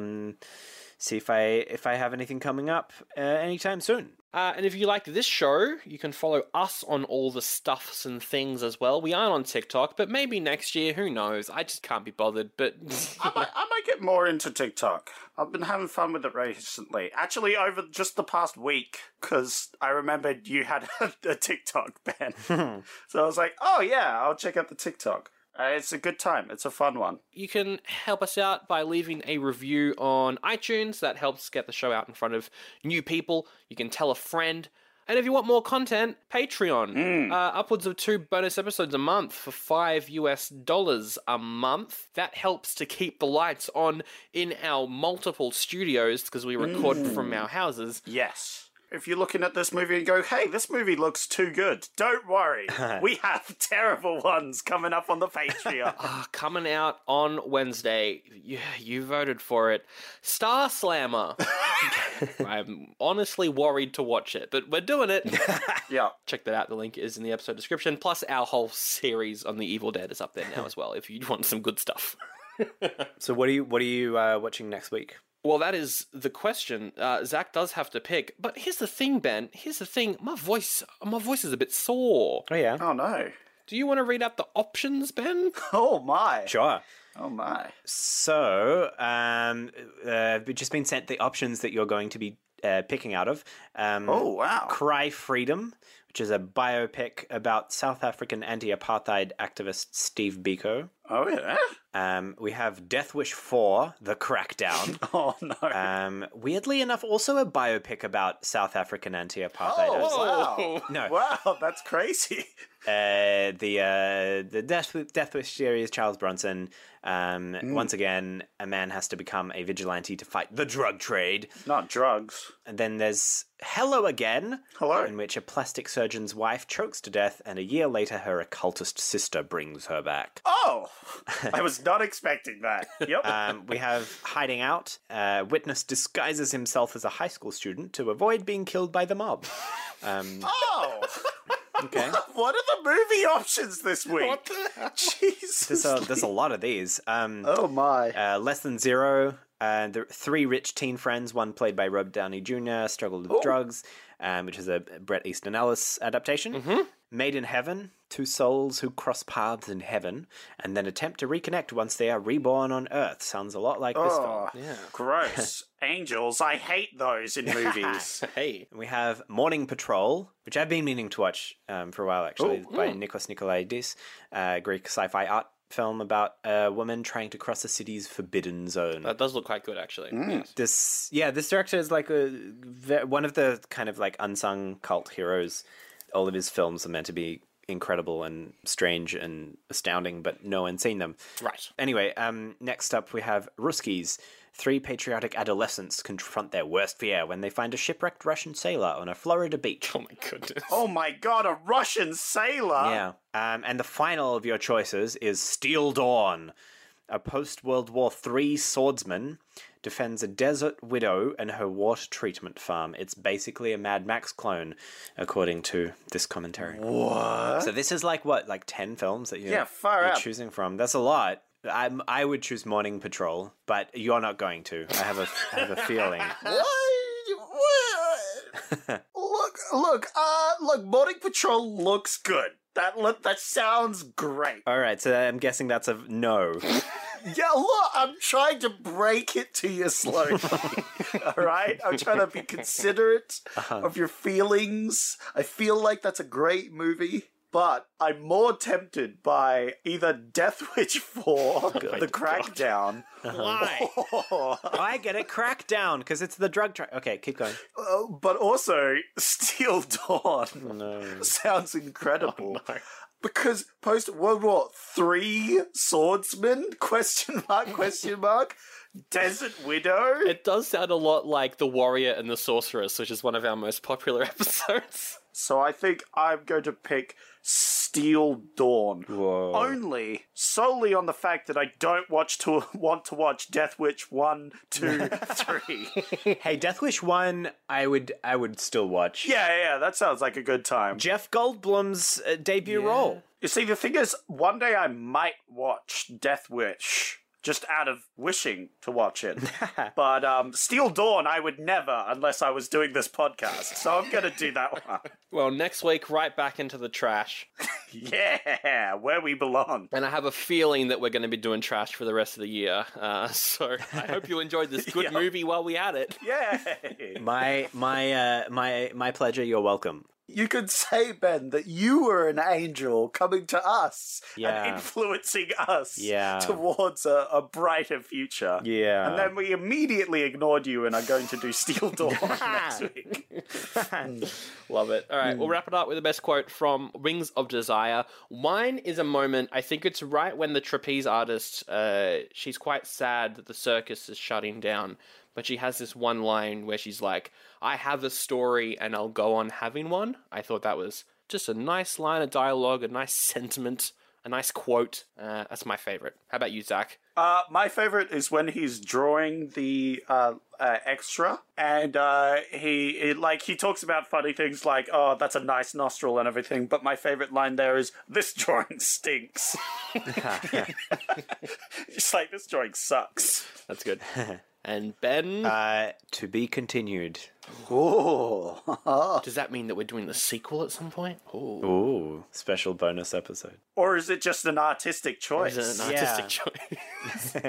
See if I have anything coming up anytime soon. And if you like this show, you can follow us on all the stuffs and things as well. We aren't on TikTok, but maybe next year, who knows? I just can't be bothered, but... I might get more into TikTok. I've been having fun with it recently. Actually, over just the past week, because I remembered you had a TikTok, Ben. So I was like, oh yeah, I'll check out the TikTok. It's a good time. It's a fun one. You can help us out by leaving a review on iTunes. That helps get the show out in front of new people. You can tell a friend. And if you want more content, Patreon. Upwards of 2 bonus episodes a month for $5 a month. That helps to keep the lights on in our multiple studios because we record from our houses. Yes. If you're looking at this movie and go, hey, this movie looks too good, don't worry. We have terrible ones coming up on the Patreon. Coming out on Wednesday. You voted for it. Star Slammer. I'm honestly worried to watch it, but we're doing it. Yeah. Check that out. The link is in the episode description. Plus, our whole series on The Evil Dead is up there now as well, if you want some good stuff. So what are you watching next week? Well, that is the question. Zach does have to pick. But here's the thing, Ben. Here's the thing. My voice is a bit sore. Oh, yeah. Oh, no. Do you want to read out the options, Ben? Oh, my. Sure. Oh, my. So, we've just been sent the options that you're going to be picking out of. Oh, wow. Cry Freedom, which is a biopic about South African anti-apartheid activist Steve Biko. Oh, yeah? We have Death Wish 4, The Crackdown. Oh, no. Weirdly enough, also a biopic about South African anti-apartheiders. Oh, wow. No. Wow, that's crazy. The Death Wish series, Charles Bronson. Once again, a man has to become a vigilante to fight the drug trade. Not drugs. And then there's Hello Again. Hello. In which a plastic surgeon's wife chokes to death, and a year later her occultist sister brings her back. Oh, I was not expecting that. Yep. We have Hiding Out. Witness disguises himself as a high school student to avoid being killed by the mob. Oh. Okay. What are the movie options this week? What the? Jesus. There's a lot of these. Oh, my. Less Than Zero. The 3 rich teen friends, one played by Robert Downey Jr., struggled with drugs, which is a Bret Easton Ellis adaptation. Mm-hmm. Made in Heaven, 2 souls who cross paths in heaven and then attempt to reconnect once they are reborn on Earth. Sounds a lot like this film. Yeah. Gross. Angels, I hate those in movies. Hey. We have Morning Patrol, which I've been meaning to watch for a while, actually, by Nikos Nikolaides, Greek sci-fi art film about a woman trying to cross a city's forbidden zone. That does look quite good, actually. Yes. This director is like one of the kind of like unsung cult heroes. All of his films are meant to be incredible and strange and astounding, but no one's seen them. Right. Anyway, next up we have Ruskies. 3 patriotic adolescents confront their worst fear when they find a shipwrecked Russian sailor on a Florida beach. Oh my goodness. Oh my god, a Russian sailor! Yeah. And the final of your choices is Steel Dawn. A post-World War III swordsman defends a desert widow and her water treatment farm. It's basically a Mad Max clone, according to this commentary. What? So this is like 10 films that you're out. choosing from. That's a lot. I would choose Morning Patrol, but you're not going to. I have a feeling. Look, Morning Patrol looks good. That sounds great. All right, so I'm guessing that's a no. Yeah, look, I'm trying to break it to you slowly. All right? I'm trying to be considerate of your feelings. I feel like that's a great movie, but I'm more tempted by either Death Wish 4, The Crackdown. Why? I get it, Crackdown, because it's the drug track. Okay, keep going. But also, Steel Dawn No. sounds incredible. Oh, no. Because post-World War III swordsman, question mark, Desert Widow. It does sound a lot like The Warrior and the Sorceress, which is one of our most popular episodes. So I think I'm going to pick Steel Dawn. Whoa. Only solely on the fact that I don't want to watch Death Wish 1, 2, 3. Hey, Death Wish 1, I would still watch. Yeah, that sounds like a good time. Jeff Goldblum's debut role. You see, the thing is, one day I might watch Death Wish. Just out of wishing to watch it. But Steel Dawn, I would never unless I was doing this podcast. So I'm going to do that one. Well, next week, right back into the trash. Yeah, where we belong. And I have a feeling that we're going to be doing trash for the rest of the year. So I hope you enjoyed this good movie while we had it. Yay! My pleasure. You're welcome. You could say, Ben, that you were an angel coming to us Yeah. and influencing us Yeah. towards a brighter future. Yeah. And then we immediately ignored you and are going to do Steel Dawn next week. Love it. All right, we'll wrap it up with the best quote from Wings of Desire. Wine is a moment, I think it's right when the trapeze artist, she's quite sad that the circus is shutting down, but she has this one line where she's like, I have a story and I'll go on having one. I thought that was just a nice line of dialogue, a nice sentiment, a nice quote. That's my favorite. How about you, Zach? My favorite is when he's drawing the extra, and he talks about funny things like, "Oh, that's a nice nostril" and everything. But my favorite line there is, "This drawing stinks." It's like, this drawing sucks. That's good. And Ben? To be continued. Oh. Does that mean that we're doing the sequel at some point? Ooh. Ooh, special bonus episode. Or is it just an artistic choice? Is it an artistic choice?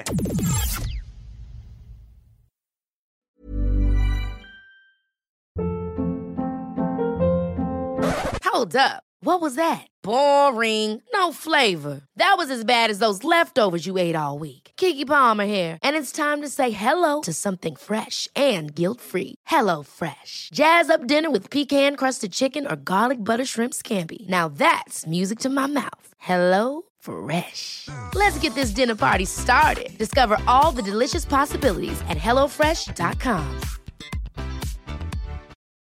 Hold up. What was that? Boring. No flavor. That was as bad as those leftovers you ate all week. Keke Palmer here, and it's time to say hello to something fresh and guilt-free. Hello Fresh. Jazz up dinner with pecan-crusted chicken or garlic butter shrimp scampi. Now that's music to my mouth. Hello Fresh. Let's get this dinner party started. Discover all the delicious possibilities at HelloFresh.com.